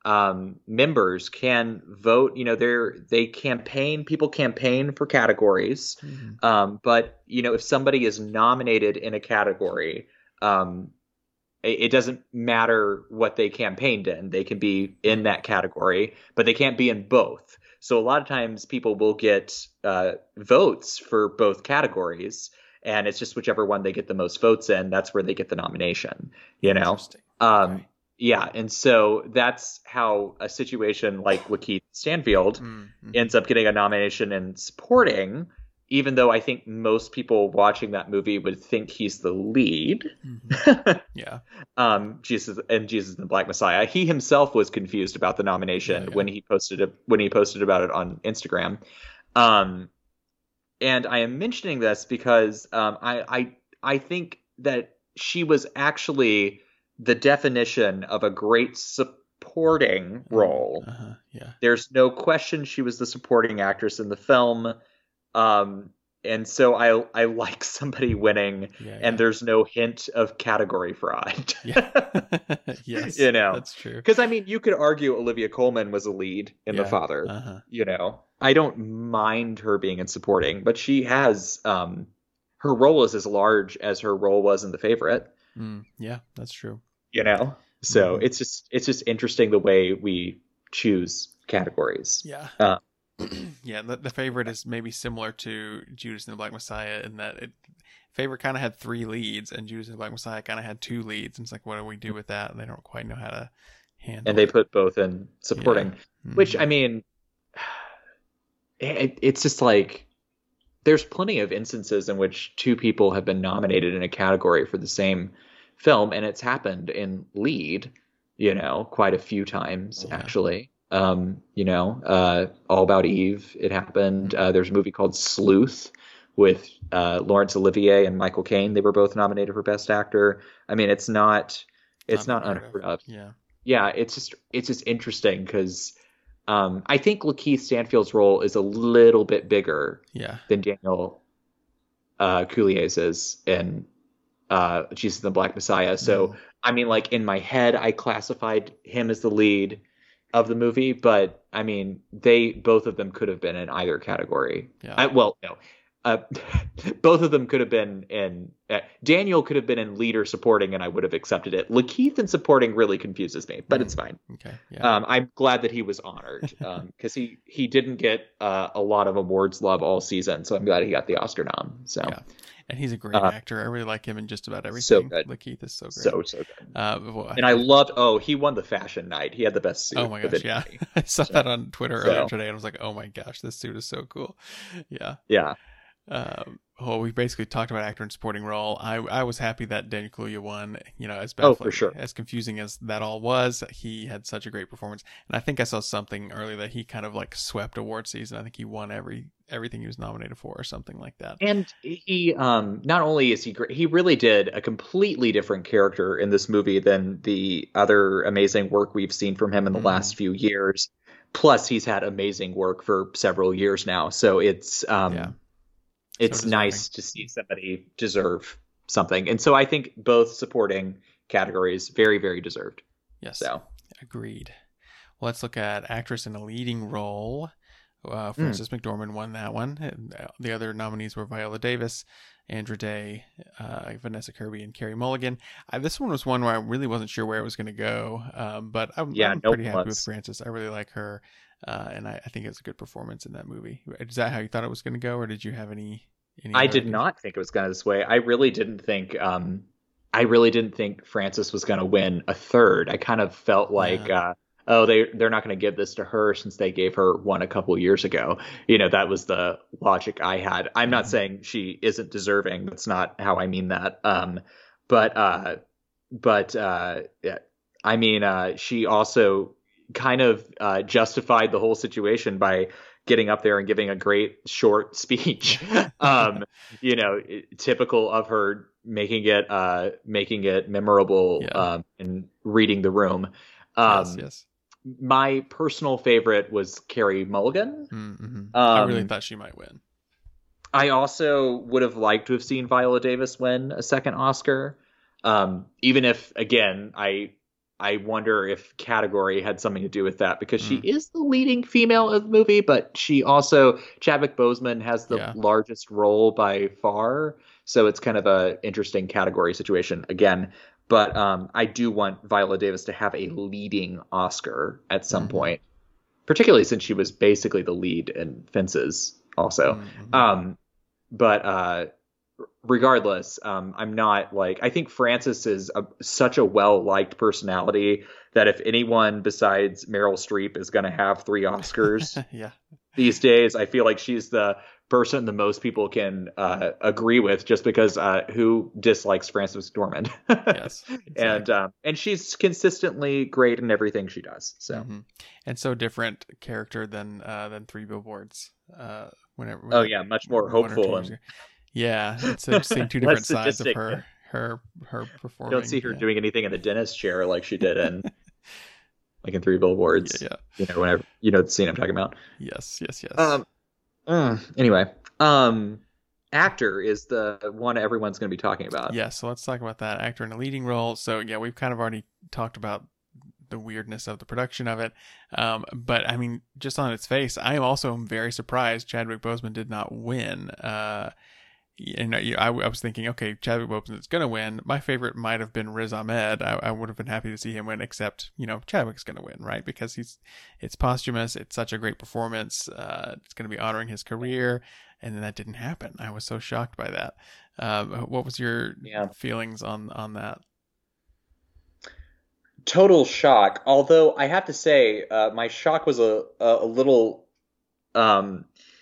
um, members can vote. You know, they're they campaign. People campaign for categories, Mhm. um, but you know, if somebody is nominated in a category, um, it, it doesn't matter what they campaigned in. They can be in Mhm. that category, but they can't be in both. So a lot of times, people will get uh, votes for both categories, and it's just whichever one they get the most votes in. That's where they get the nomination. You know. Interesting. Um, Okay. yeah, and so that's how a situation like Lakeith Stanfield Mm-hmm. ends up getting a nomination in supporting, even though I think most people watching that movie would think he's the lead. Mm-hmm. Yeah. um, Jesus and Jesus and the Black Messiah. He himself was confused about the Oh nomination yeah. when he posted it when he posted about it on Instagram. Um, and I am mentioning this because um, I, I I think that she was actually the definition of a great supporting Mm, role. uh-huh. Yeah. There's no question she was the supporting actress in the film. Um, and so I I like somebody winning, Yeah. and Yeah. there's no hint of category fraud. Yeah. Yes, You know, that's true. because I mean, you could argue Olivia Colman was a lead in The Yeah. Father. Uh-huh. You know, I don't mind her being in supporting, but she has um, her role is as large as her role was in The Favorite. Mm, yeah, that's true. You know, so Mm-hmm. it's just it's just interesting the way we choose categories. Yeah. Uh, Yeah, the, the favorite is maybe similar to Judas and the Black Messiah in that it favorite kind of had three leads and Judas and the Black Messiah kind of had two leads. And it's like, what do we do with that? And they don't quite know how to and handle they it. put both in Yeah. supporting, which Mm-hmm. I mean, it, it's just like there's plenty of instances in which two people have been nominated in a category for the same film, and it's happened in lead, you know, quite a few times Yeah. actually. Um, you know, uh, All About Eve, it happened. Mm-hmm. Uh, there's a movie called Sleuth with uh, Laurence Olivier and Michael Caine. They were both nominated for Best Actor. I mean, it's not it's Not not unheard of. unheard of. Yeah. Yeah, it's just it's just interesting because um, I think Lakeith Stanfield's role is a little bit bigger Yeah. than Daniel uh, Coulier's is in uh, Jesus and the Black Messiah. So, Mm, I mean, like in my head, I classified him as the lead of the movie, but I mean, they both of them could have been in either category. yeah. I, well, no, uh, both of them could have been in. Uh, Daniel could have been in lead or supporting, and I would have accepted it. Lakeith in supporting really confuses me, but Mm, it's fine. okay. Yeah. Um, I'm glad that he was honored because um, he he didn't get uh, a lot of awards love all season, so I'm glad he got the Oscar nom. So Yeah. And he's a great uh, actor. I really like him in just about so everything. good, Lakeith is so great. so so good. Uh, well, And I I, loved. Oh, he won the fashion night. He had the best oh suit my of gosh, yeah. anybody. I saw So, that on Twitter earlier so today and I was like, oh my gosh, this suit is so cool. Yeah. yeah, Um, well, we basically talked about actor and supporting role. I I was happy that Daniel Kaluuya won. You know, as oh for baffling, sure. as confusing as that all was, he had such a great performance. And I think I saw something earlier that he kind of like swept award season. I think he won every everything he was nominated for, or something like that. And he um not only is he great, he really did a completely different character in this movie than the other amazing work we've seen from him in the Mm-hmm. last few years. Plus, he's had amazing work for several years now, so it's Yeah, um so it's deserving. nice to see somebody deserve something. And so I think both supporting categories very, very deserved. Yes, So, agreed. Well, let's look at actress in a leading role. Uh, mm, Frances McDormand won that one. And, uh, the other nominees were Viola Davis, Andra Day, uh, Vanessa Kirby, and Carey Mulligan. I, this one was one where I really wasn't sure where it was going to go, um, but I'm, yeah, I'm no pretty happy with one's. Frances. I really like her, uh, and I, I think it's a good performance in that movie. Is that how you thought it was going to go, or did you have any any I other did ideas? not think it was going this way. I really didn't think. Um, I really didn't think Francis was going to win a third. I kind of felt like, Yeah. uh, oh, they they're not going to give this to her since they gave her one a couple years ago. You know, that was the logic I had. I'm not Mm-hmm. saying she isn't deserving. That's not how I mean that. Um, but uh, but uh, yeah, I mean, uh, she also kind of uh, justified the whole situation by getting up there and giving a great short speech. um, you know, typical of her making it uh, making it memorable Yeah. um, and reading the room. Yes. Um, Yes. my personal favorite was Carey Mulligan. Mm-hmm. I really Um, thought she might win. I also would have liked to have seen Viola Davis win a second Oscar. Um, even if, again, I I wonder if category had something to do with that because she Mm, is the leading female of the movie, but she also Chadwick Boseman has the yeah. largest role by far, so it's kind of a interesting category situation again. But um, I do want Viola Davis to have a leading Oscar at some Mm-hmm. point, particularly since she was basically the lead in Fences also. Mm-hmm. Um, but uh, regardless, um, I'm not like I think Frances is a, such a well liked personality that if anyone besides Meryl Streep is going to have three Oscars Yeah. these days, I feel like she's the person the most people can uh, agree with, just because uh, who dislikes Frances McDormand, Yes. and Exactly. um, and she's consistently great in everything she does. So, Mm-hmm. And so different character than uh than Three Billboards. Uh, whenever oh whenever yeah, much more one or two hopeful years and ago. Yeah, it's uh, seeing two different less sides of sadistic. her her her I don't performing. see her Yeah. doing anything in the dentist chair like she did in like in Three Yeah. Billboards. Yeah. You know, whenever you know the scene I'm talking about. Yes. Yes. Yes. Um. mm, anyway, um, actor is the one everyone's going to be talking about. Yeah. So let's talk about that actor in a leading role. So yeah, we've kind of already talked about the weirdness of the production of it. Um, but I mean, just on its face, I am also very surprised Chadwick Boseman did not win. Uh, and I, I was thinking, okay, Chadwick Boseman is going to win. My favorite might have been Riz Ahmed. I, I would have been happy to see him win, except, you know, Chadwick's going to win, right? Because he's, it's posthumous. It's such a great performance. Uh, it's going to be honoring his career. And then that didn't happen. I was so shocked by that. Um, what was your Yeah. feelings on, on that? Total shock. Although I have to say, uh, my shock was a a, a little. Um,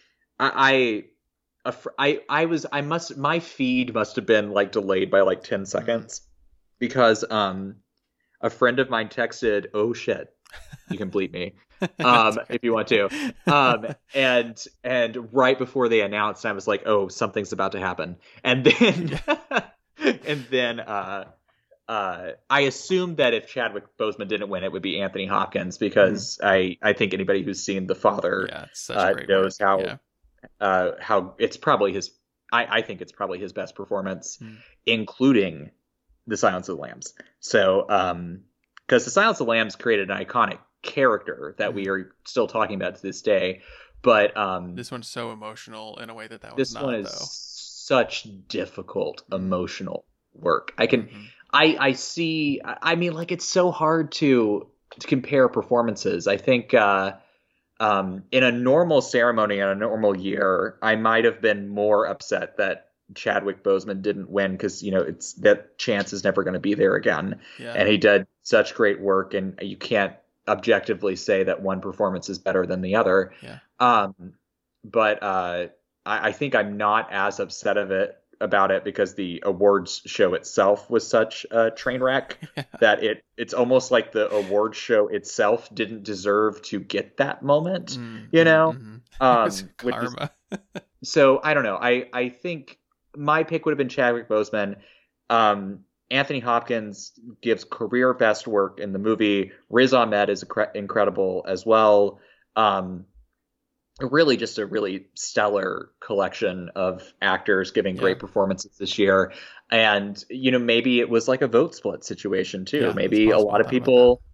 I, I, a fr- I, I was. I must. My feed must have been like delayed by like ten Mm. seconds because um, a friend of mine texted, "Oh shit, you can bleep me, That's um, okay. if you want to," um, and and right before they announced, I was like, "Oh, something's about to happen," and then Yeah. and then uh uh, I assumed that if Chadwick Boseman didn't win, it would be Anthony Hopkins Mm. because I, I think anybody who's seen The Father Yeah, it's such uh, great knows work. how Yeah. uh, how it's probably his. I, I think it's probably his best performance, Mm. including The Silence of the Lambs. So, um, because The Silence of the Lambs created an iconic character that we Mm. are still talking about to this day, but um, This one's so emotional in a way that that was this one not, is though. such difficult Mm. emotional work. I can Mm-hmm. I I see I mean like it's so hard to to compare performances. I think uh um in a normal ceremony in a normal year, I might have been more upset that Chadwick Boseman didn't win because you know it's that chance is never going to be there again. Yeah. And he did such great work and you can't objectively say that one performance is better than the other. Yeah. Um but uh I, I think I'm not as upset of it about it because the awards show itself was such a train wreck Yeah. that it it's almost like the awards show itself didn't deserve to get that moment, you Mm-hmm. know? Mm-hmm. It's Um, which is karma. so I don't know. I I think my pick would have been Chadwick Boseman. Um, Anthony Hopkins gives career best work in the movie. Riz Ahmed is incre- incredible as well. Um, really just a really stellar collection of actors giving Yeah. great performances this year. And, you know, maybe it was like a vote split situation too. Yeah, it's Maybe a possible. I lot of thought about that. people,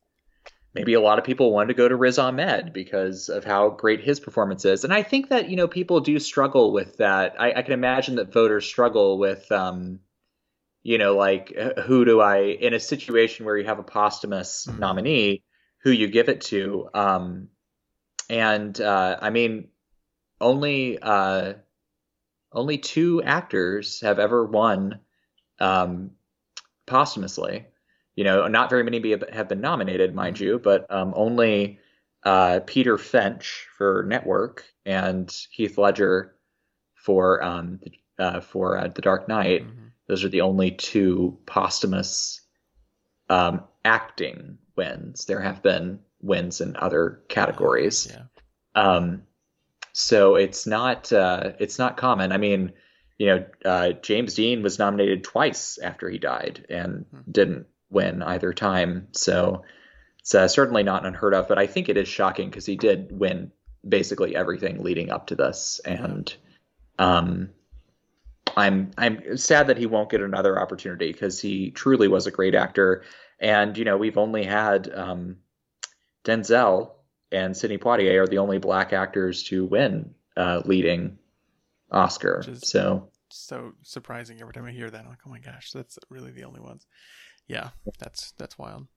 maybe a lot of people wanted to go to Riz Ahmed because of how great his performance is. And I think that, you know, people do struggle with that. I, I can imagine that voters struggle with, um, you know, like uh, who do I, in a situation where you have a posthumous Mm-hmm. nominee, who you give it to. Um, and uh, I mean, only uh, only two actors have ever won um, posthumously. You know, not very many be, have been nominated, mind Mm-hmm. you, but um, only uh, Peter Finch for Network and Heath Ledger for um, uh, for uh, The Dark Knight. Mm-hmm. Those are the only two posthumous um, acting wins. There have been wins in other Uh, categories. yeah. Um, So it's not uh, it's not common. I mean, you know, uh, James Dean was nominated twice after he died and Hmm. didn't win either time. So it's uh, certainly not unheard of. But I think it is shocking because he did win basically everything leading up to this, Yeah. and um, I'm I'm sad that he won't get another opportunity because he truly was a great actor. And, you know, we've only had um, Denzel and Sidney Poitier are the only black actors to win uh, leading Which Oscar. is So so surprising every time I hear that. I'm like, oh my gosh, that's really the only ones. Yeah, that's that's wild.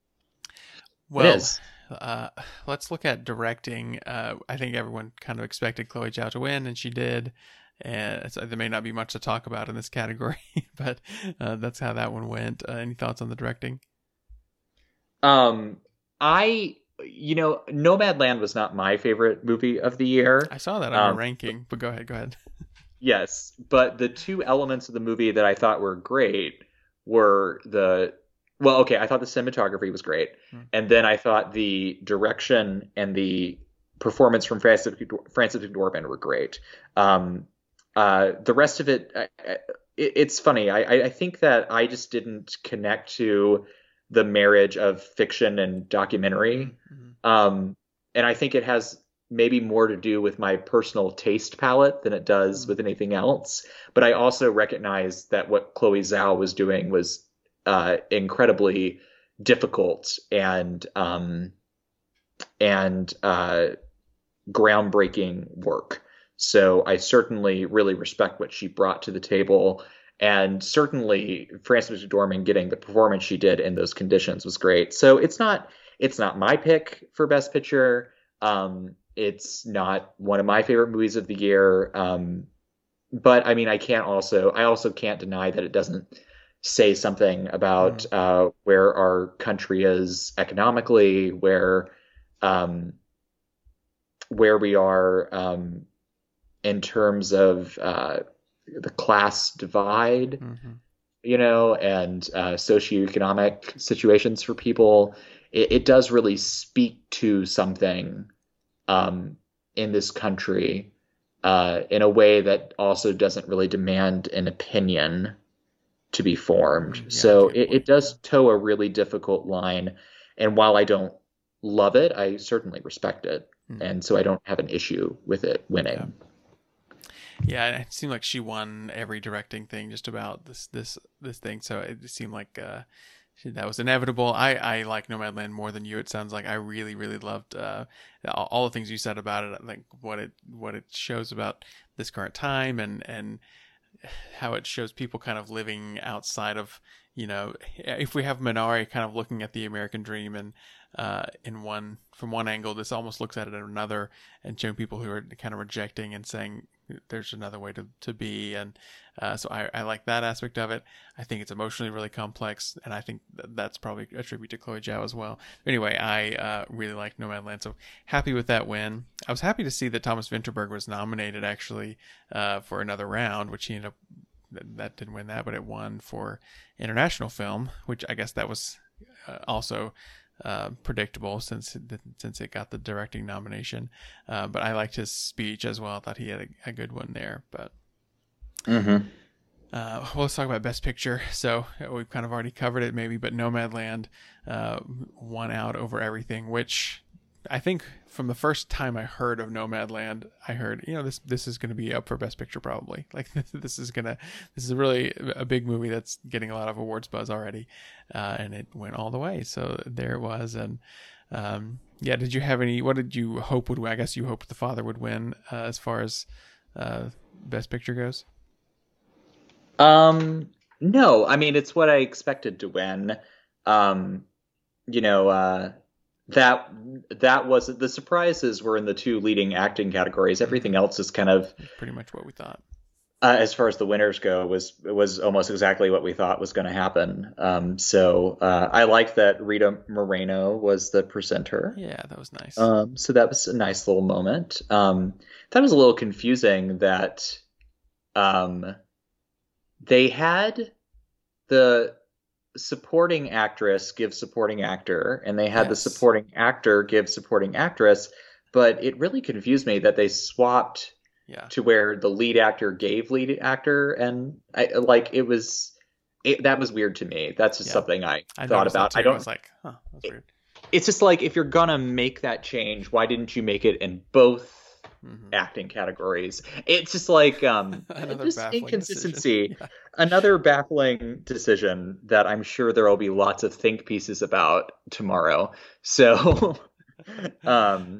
it Well, is. uh, let's look at directing. Uh, I think everyone kind of expected Chloe Zhao to win, and she did. And so there may not be much to talk about in this category, but uh, that's how that one went. Uh, any thoughts on the directing? Um, I, you know, Nomadland was not my favorite movie of the year. I saw that on your Um, ranking, but go ahead, go ahead. yes, but the two elements of the movie that I thought were great were the, well, okay, I thought the cinematography was great, Hmm. and then I thought the direction and the performance from Francis Francis McDormand were great. Um, uh, the rest of it, I, I, it it's funny. I, I think that I just didn't connect to the marriage of fiction and documentary. Mm-hmm. Um, and I think it has maybe more to do with my personal taste palette than it does with anything else. But I also recognize that what Chloe Zhao was doing was uh, incredibly difficult and um, and uh, groundbreaking work. So I certainly really respect what she brought to the table. And certainly Frances McDormand getting the performance she did in those conditions was great. So it's not it's not my pick for Best Picture. Um, it's not one of my favorite movies of the year. Um, but I mean, I can't also I also can't deny that it doesn't say something about Mm-hmm. uh, where our country is economically, where um, where we are um, in terms of uh, the class divide, Mm-hmm. you know, and uh, socioeconomic situations for people. It, it does really speak to something um, in this country uh, in a way that also doesn't really demand an opinion to be formed. Mm, yeah, to So your it, point. it Yeah. does toe a really difficult line. And while I don't love it, I certainly respect it. Mm, And so I don't have an issue with it yeah. winning. Yeah, and it seemed like she won every directing thing just about this this this thing. So it seemed like uh, she, that was inevitable. I I like Nomadland more than you. It sounds like I really really loved uh, all, all the things you said about it. Like what it what it shows about this current time and and how it shows people kind of living outside of, you know, if we have Minari kind of looking at the American dream and uh, in one from one angle, this almost looks at it at another and showing people who are kind of rejecting and saying there's another way to, to be. And uh, so I, I like that aspect of it. I think it's emotionally really complex, and I think that's probably a tribute to Chloe Zhao as well. Anyway, I uh, really like Nomadland, so happy with that win. I was happy to see that Thomas Vinterberg was nominated actually uh, for another round, which he ended up that didn't win that, but it won for international film, which I guess that was uh, also uh, predictable since it, since it got the directing nomination. Uh, but I liked his speech as well. I thought he had a, a good one there. But Mm-hmm. uh, well, let's talk about Best Picture. So we've kind of already covered it, maybe, but Nomadland uh, won out over everything, which I think from the first time I heard of Nomadland, I heard, you know, this this is going to be up for Best Picture probably. Like this is gonna this is really a big movie that's getting a lot of awards buzz already, uh, and it went all the way. So there it was, and um, yeah. Did you have any? What did you hope would win? I guess you hoped The Father would win uh, as far as uh, Best Picture goes. Um, no, I mean, it's what I expected to win. Um, you know, uh, that that was the surprises were in the two leading acting categories. Everything Mm-hmm. else is kind of Pretty much what we thought. uh, as far as the winners go, was was almost exactly what we thought was going to happen. Um, so uh, I like that Rita Moreno was the presenter. Yeah, that was nice. Um, so that was a nice little moment. Um, that was a little confusing that um, they had the supporting actress give supporting actor, and they had the Yes. supporting actor give supporting actress, but it really confused me that they swapped Yeah. to where the lead actor gave lead actor, and I like it was it, that was weird to me. That's just Yeah. something I I thought noticed that about. I too. I don't. was like, huh, that's weird. It's just like if you're gonna make that change, why didn't you make it in both Mm-hmm. acting categories. It's just like um, Another just baffling inconsistency. decision. Yeah. Another baffling decision that I'm sure there will be lots of think pieces about tomorrow. So, um,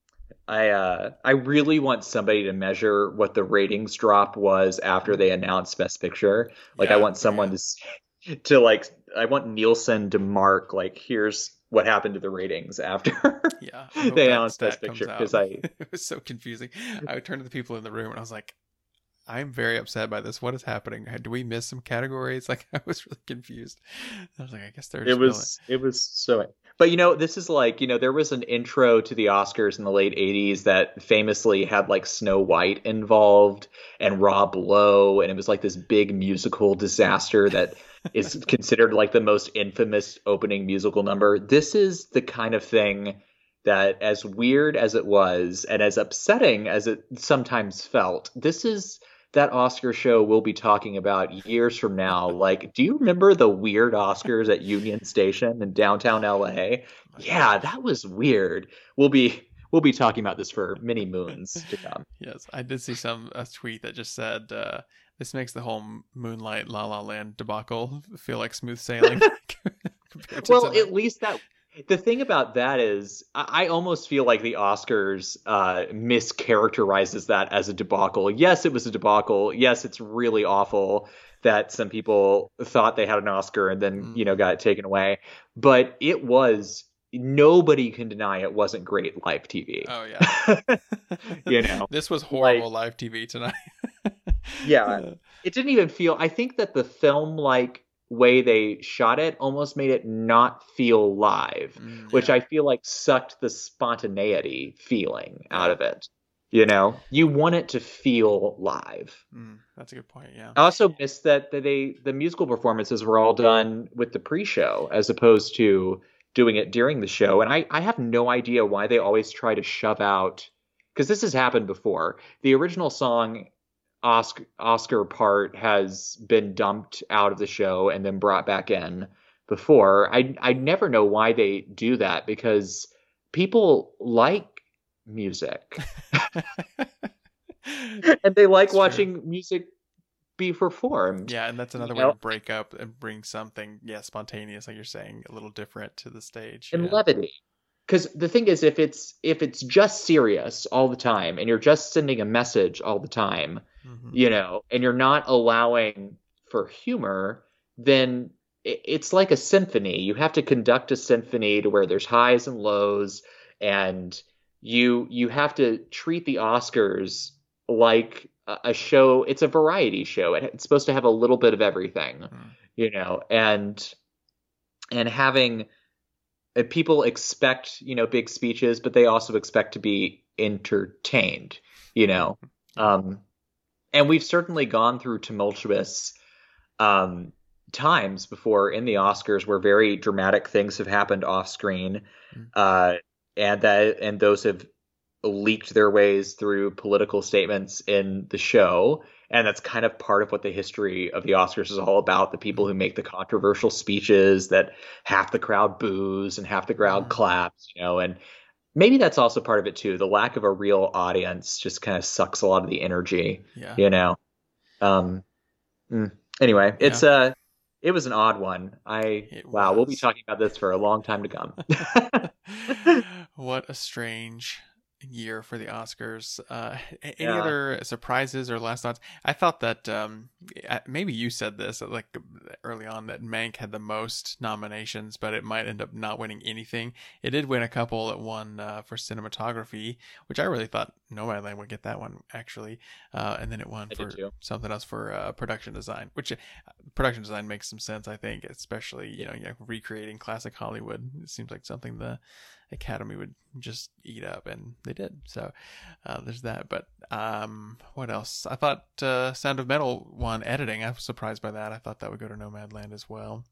I uh, I really want somebody to measure what the ratings drop was after they announced Best Picture. Like, I Yeah. want Oh, someone yeah. to s- to like I want Nielsen to mark like here's what happened to the ratings after Yeah, I hope they that announced Best stat comes Picture out. because I It was so confusing. I would turn to the people in the room and I was like, I'm very upset by this. What is happening? Do we miss some categories? Like, I was really confused. I was like, I guess they're it just billing. was it was so but you know this is like you know there was an intro to the Oscars in the late eighties that famously had like Snow White involved and Rob Lowe and it was like this big musical disaster that is considered like the most infamous opening musical number. This is the kind of thing that as weird as it was and as upsetting as it sometimes felt, this is that Oscar show we'll be talking about years from now. Like, do you remember the weird Oscars at Union Station in downtown L A? My Yeah, gosh. that was weird. We'll be we'll be talking about this for many moons to come. Yes, I did see some a tweet that just said, uh, "This makes the whole Moonlight La La Land debacle feel like smooth sailing." Compared to Well, tonight. at least that the thing about that is I, I almost feel like the Oscars uh, mischaracterizes that as a debacle. Yes, it was a debacle. Yes, it's really awful that some people thought they had an Oscar and then, you know, Mm-hmm. got it taken away. But it was nobody can deny it wasn't great live T V. Oh yeah. You know, This was like horrible live T V tonight. yeah, Uh, it didn't even feel. I think that the film like way they shot it almost made it not feel live, mm, which yeah. I feel like sucked the spontaneity feeling out Yeah. of it. You know, you want it to feel live. Mm, that's a good point. Yeah. I also missed that that they the musical performances were all done with the pre-show as opposed to doing it during the show. And I, I have no idea why they always try to shove out because this has happened before. The original song Oscar Oscar part has been dumped out of the show and then brought back in before. I I never know why they do that because people like music and they like It's true. watching music be performed. Yeah, and that's You another way to know, break up and bring something, yeah, spontaneous, like you're saying, a little different to the stage. and Yeah. levity. Because the thing is, if it's if it's just serious all the time, and you're just sending a message all the time, Hmm. you know, and you're not allowing for humor, then i- it's like a symphony. You have to conduct a symphony to where there's highs and lows, and you you have to treat the Oscars like a, a show. It's a variety show. It, it's supposed to have a little bit of everything, Mm. you know, and and having uh, people expect, you know, big speeches, but they also expect to be entertained, you know. Yeah. Um, and we've certainly gone through tumultuous um, times before in the Oscars where very dramatic things have happened off screen, Mm. uh, and that and those have leaked their ways through political statements in the show. And that's kind of part of what the history of the Oscars is all about. The people who Mm. make the controversial speeches that half the crowd boos and half the crowd Mm. claps, you know, and maybe that's also part of it too. The lack of a real audience just kind of sucks a lot of the energy, Yeah. you know. Um, mm. Anyway, Yeah. it's a, it was an odd one. I, It wow, we'll be was. talking about this for a long time to come. What a strange year for the Oscars. Uh, a- any Yeah, other surprises or last thoughts? I thought that um, uh, maybe you said this uh, like early on that Mank had the most nominations, but it might end up not winning anything. It did win a couple. It won uh, for cinematography, which I really thought Nomadland would get that one actually, uh, and then it won I did for too. something else for uh, production design, which uh, production design makes some sense, I think, especially you know, you know recreating classic Hollywood. It seems like something the Academy would just eat up, and they did. So uh, there's that. But um, what else? I thought uh, Sound of Metal won editing. I was surprised by that. I thought that would go to Nomadland as well.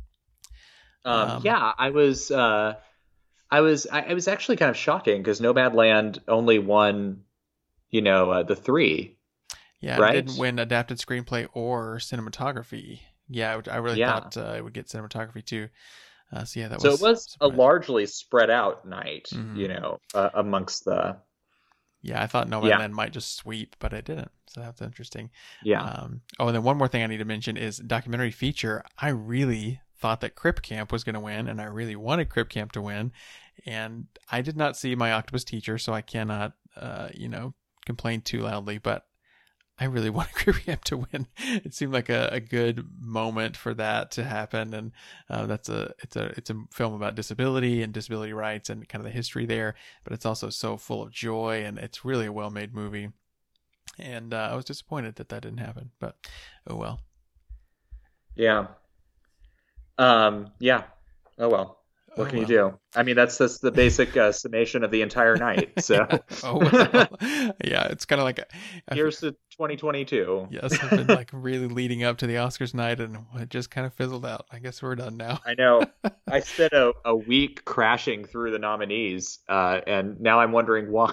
Um, Um, yeah, I was, uh, I was, I, it was actually kind of shocking because Nomadland only won, you know, uh, the three, yeah, it right? didn't win adapted screenplay or cinematography. Yeah, I would- I really Yeah. thought uh, it would get cinematography too. Uh, so yeah, that So it was was a surprising. largely spread out night, Hmm. you know, uh, amongst the Yeah, I thought Nomadland Yeah. might just sweep, but it didn't. So that's interesting. Yeah. Um, oh, and then one more thing I need to mention is documentary feature. I really thought that Crip Camp was going to win, and I really wanted Crip Camp to win. And I did not see My Octopus Teacher, so I cannot, uh, you know, complain too loudly. But I really wanted Crip Camp to win. It seemed like a, a good moment for that to happen, and uh, that's a it's a it's a film about disability and disability rights and kind of the history there. But it's also so full of joy, and it's really a well-made movie. And uh, I was disappointed that that didn't happen, but oh well. Yeah. Um. Yeah. Oh well. What Oh, can you well. do? I mean, that's that's the basic uh, summation of the entire night. So Yeah. Oh well. Yeah, it's kind of like a, I- here's to twenty twenty-two. yes, I've been like really leading up to the Oscars night, and it just kind of fizzled out. I guess we're done now. I know. I spent a, a week crashing through the nominees, uh, and now I'm wondering why.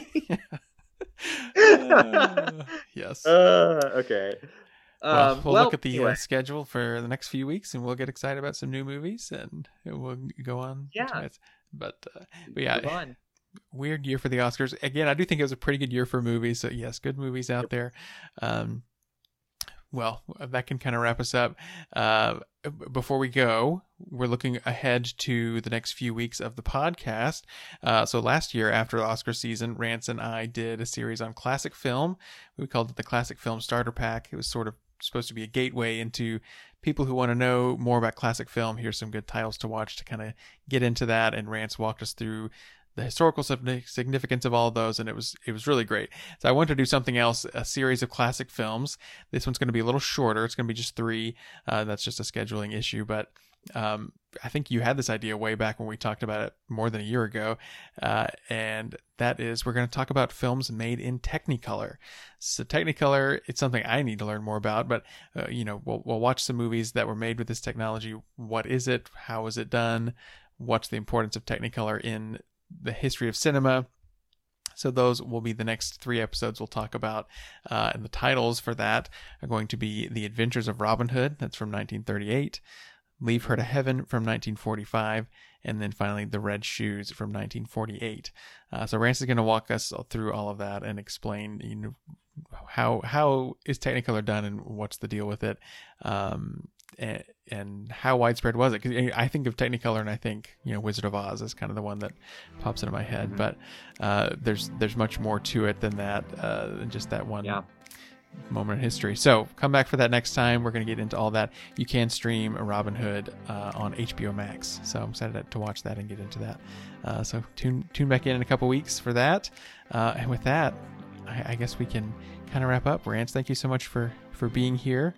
Uh, yes. uh, okay. Well, Um, we'll well, look at the anyway, uh, schedule for the next few weeks, and we'll get excited about some new movies, and we'll go on. Yeah. to it. But, uh, but yeah, move on. weird year for the Oscars. Again, I do think it was a pretty good year for movies. So yes, good movies out there. Um, well, that can kind of wrap us up. Uh, before we go, we're looking ahead to the next few weeks of the podcast. Uh, so last year, after the Oscar season, Rance and I did a series on classic film. We called it the Classic Film Starter Pack. It was sort of supposed to be a gateway into people who want to know more about classic film. Here's some good titles to watch to kind of get into that. And Rance walked us through the historical significance of all of those, and it was it was really great. So I wanted to do something else, a series of classic films. This one's going to be a little shorter. It's going to be just three. Uh, that's just a scheduling issue, but um, I think you had this idea way back when we talked about it more than a year ago, uh, and that is we're going to talk about films made in Technicolor. So Technicolor, it's something I need to learn more about, but uh, you know, we'll, we'll watch some movies that were made with this technology. What is it? How is it done? What's the importance of Technicolor in the history of cinema? So those will be the next three episodes we'll talk about. Uh, and the titles for that are going to be The Adventures of Robin Hood, that's from nineteen thirty-eight, Leave Her to Heaven from nineteen forty-five, and then finally The Red Shoes from nineteen forty-eight. Uh, so Rance is going to walk us through all of that and explain, you know, how how is Technicolor done and what's the deal with it. Um, And, and how widespread was it? Because I think of Technicolor and I think, you know, Wizard of Oz is kind of the one that pops into my head. Mm-hmm. But uh, there's there's much more to it than that, uh, than just that one Yeah. moment in history. So come back for that next time. We're going to get into all that. You can stream Robin Hood uh, on H B O Max. So I'm excited to watch that and get into that. Uh, so tune tune back in in a couple weeks for that. Uh, and with that, I, I guess we can kind of wrap up. Rance, thank you so much for for being here.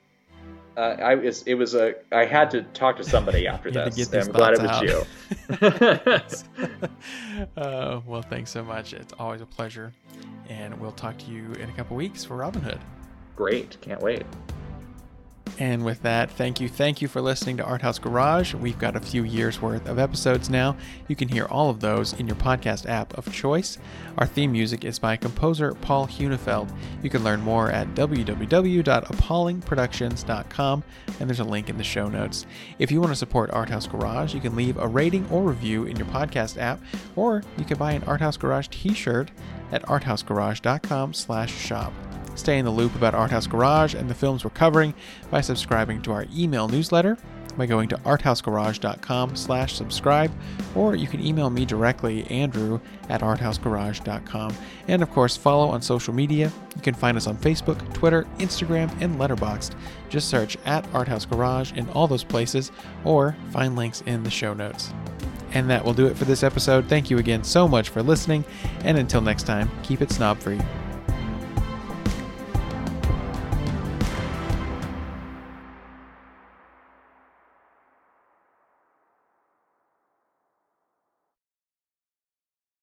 Uh, I was. It was a. I had to talk to somebody after You had to this. get these I'm glad it thoughts was out. you. uh, well, thanks so much. It's always a pleasure. And we'll talk to you in a couple weeks for Robin Hood. Great. Can't wait. And with that, thank you. Thank you for listening to Art House Garage. We've got a few years worth of episodes now. You can hear all of those in your podcast app of choice. Our theme music is by composer Paul Hunefeld. You can learn more at w w w dot appalling productions dot com, and there's a link in the show notes. If you want to support Art House Garage, you can leave a rating or review in your podcast app, or you can buy an Art House Garage t-shirt at arthousegarage dot com slash shop. Stay in the loop about Art House Garage and the films we're covering by subscribing to our email newsletter by going to arthousegarage dot com slash subscribe, or you can email me directly, Andrew, at arthousegarage dot com. And of course, follow on social media. You can find us on Facebook, Twitter, Instagram, and Letterboxd. Just search at Art House Garage in all those places, or find links in the show notes. And that will do it for this episode. Thank you again so much for listening, and until next time, keep it snob free.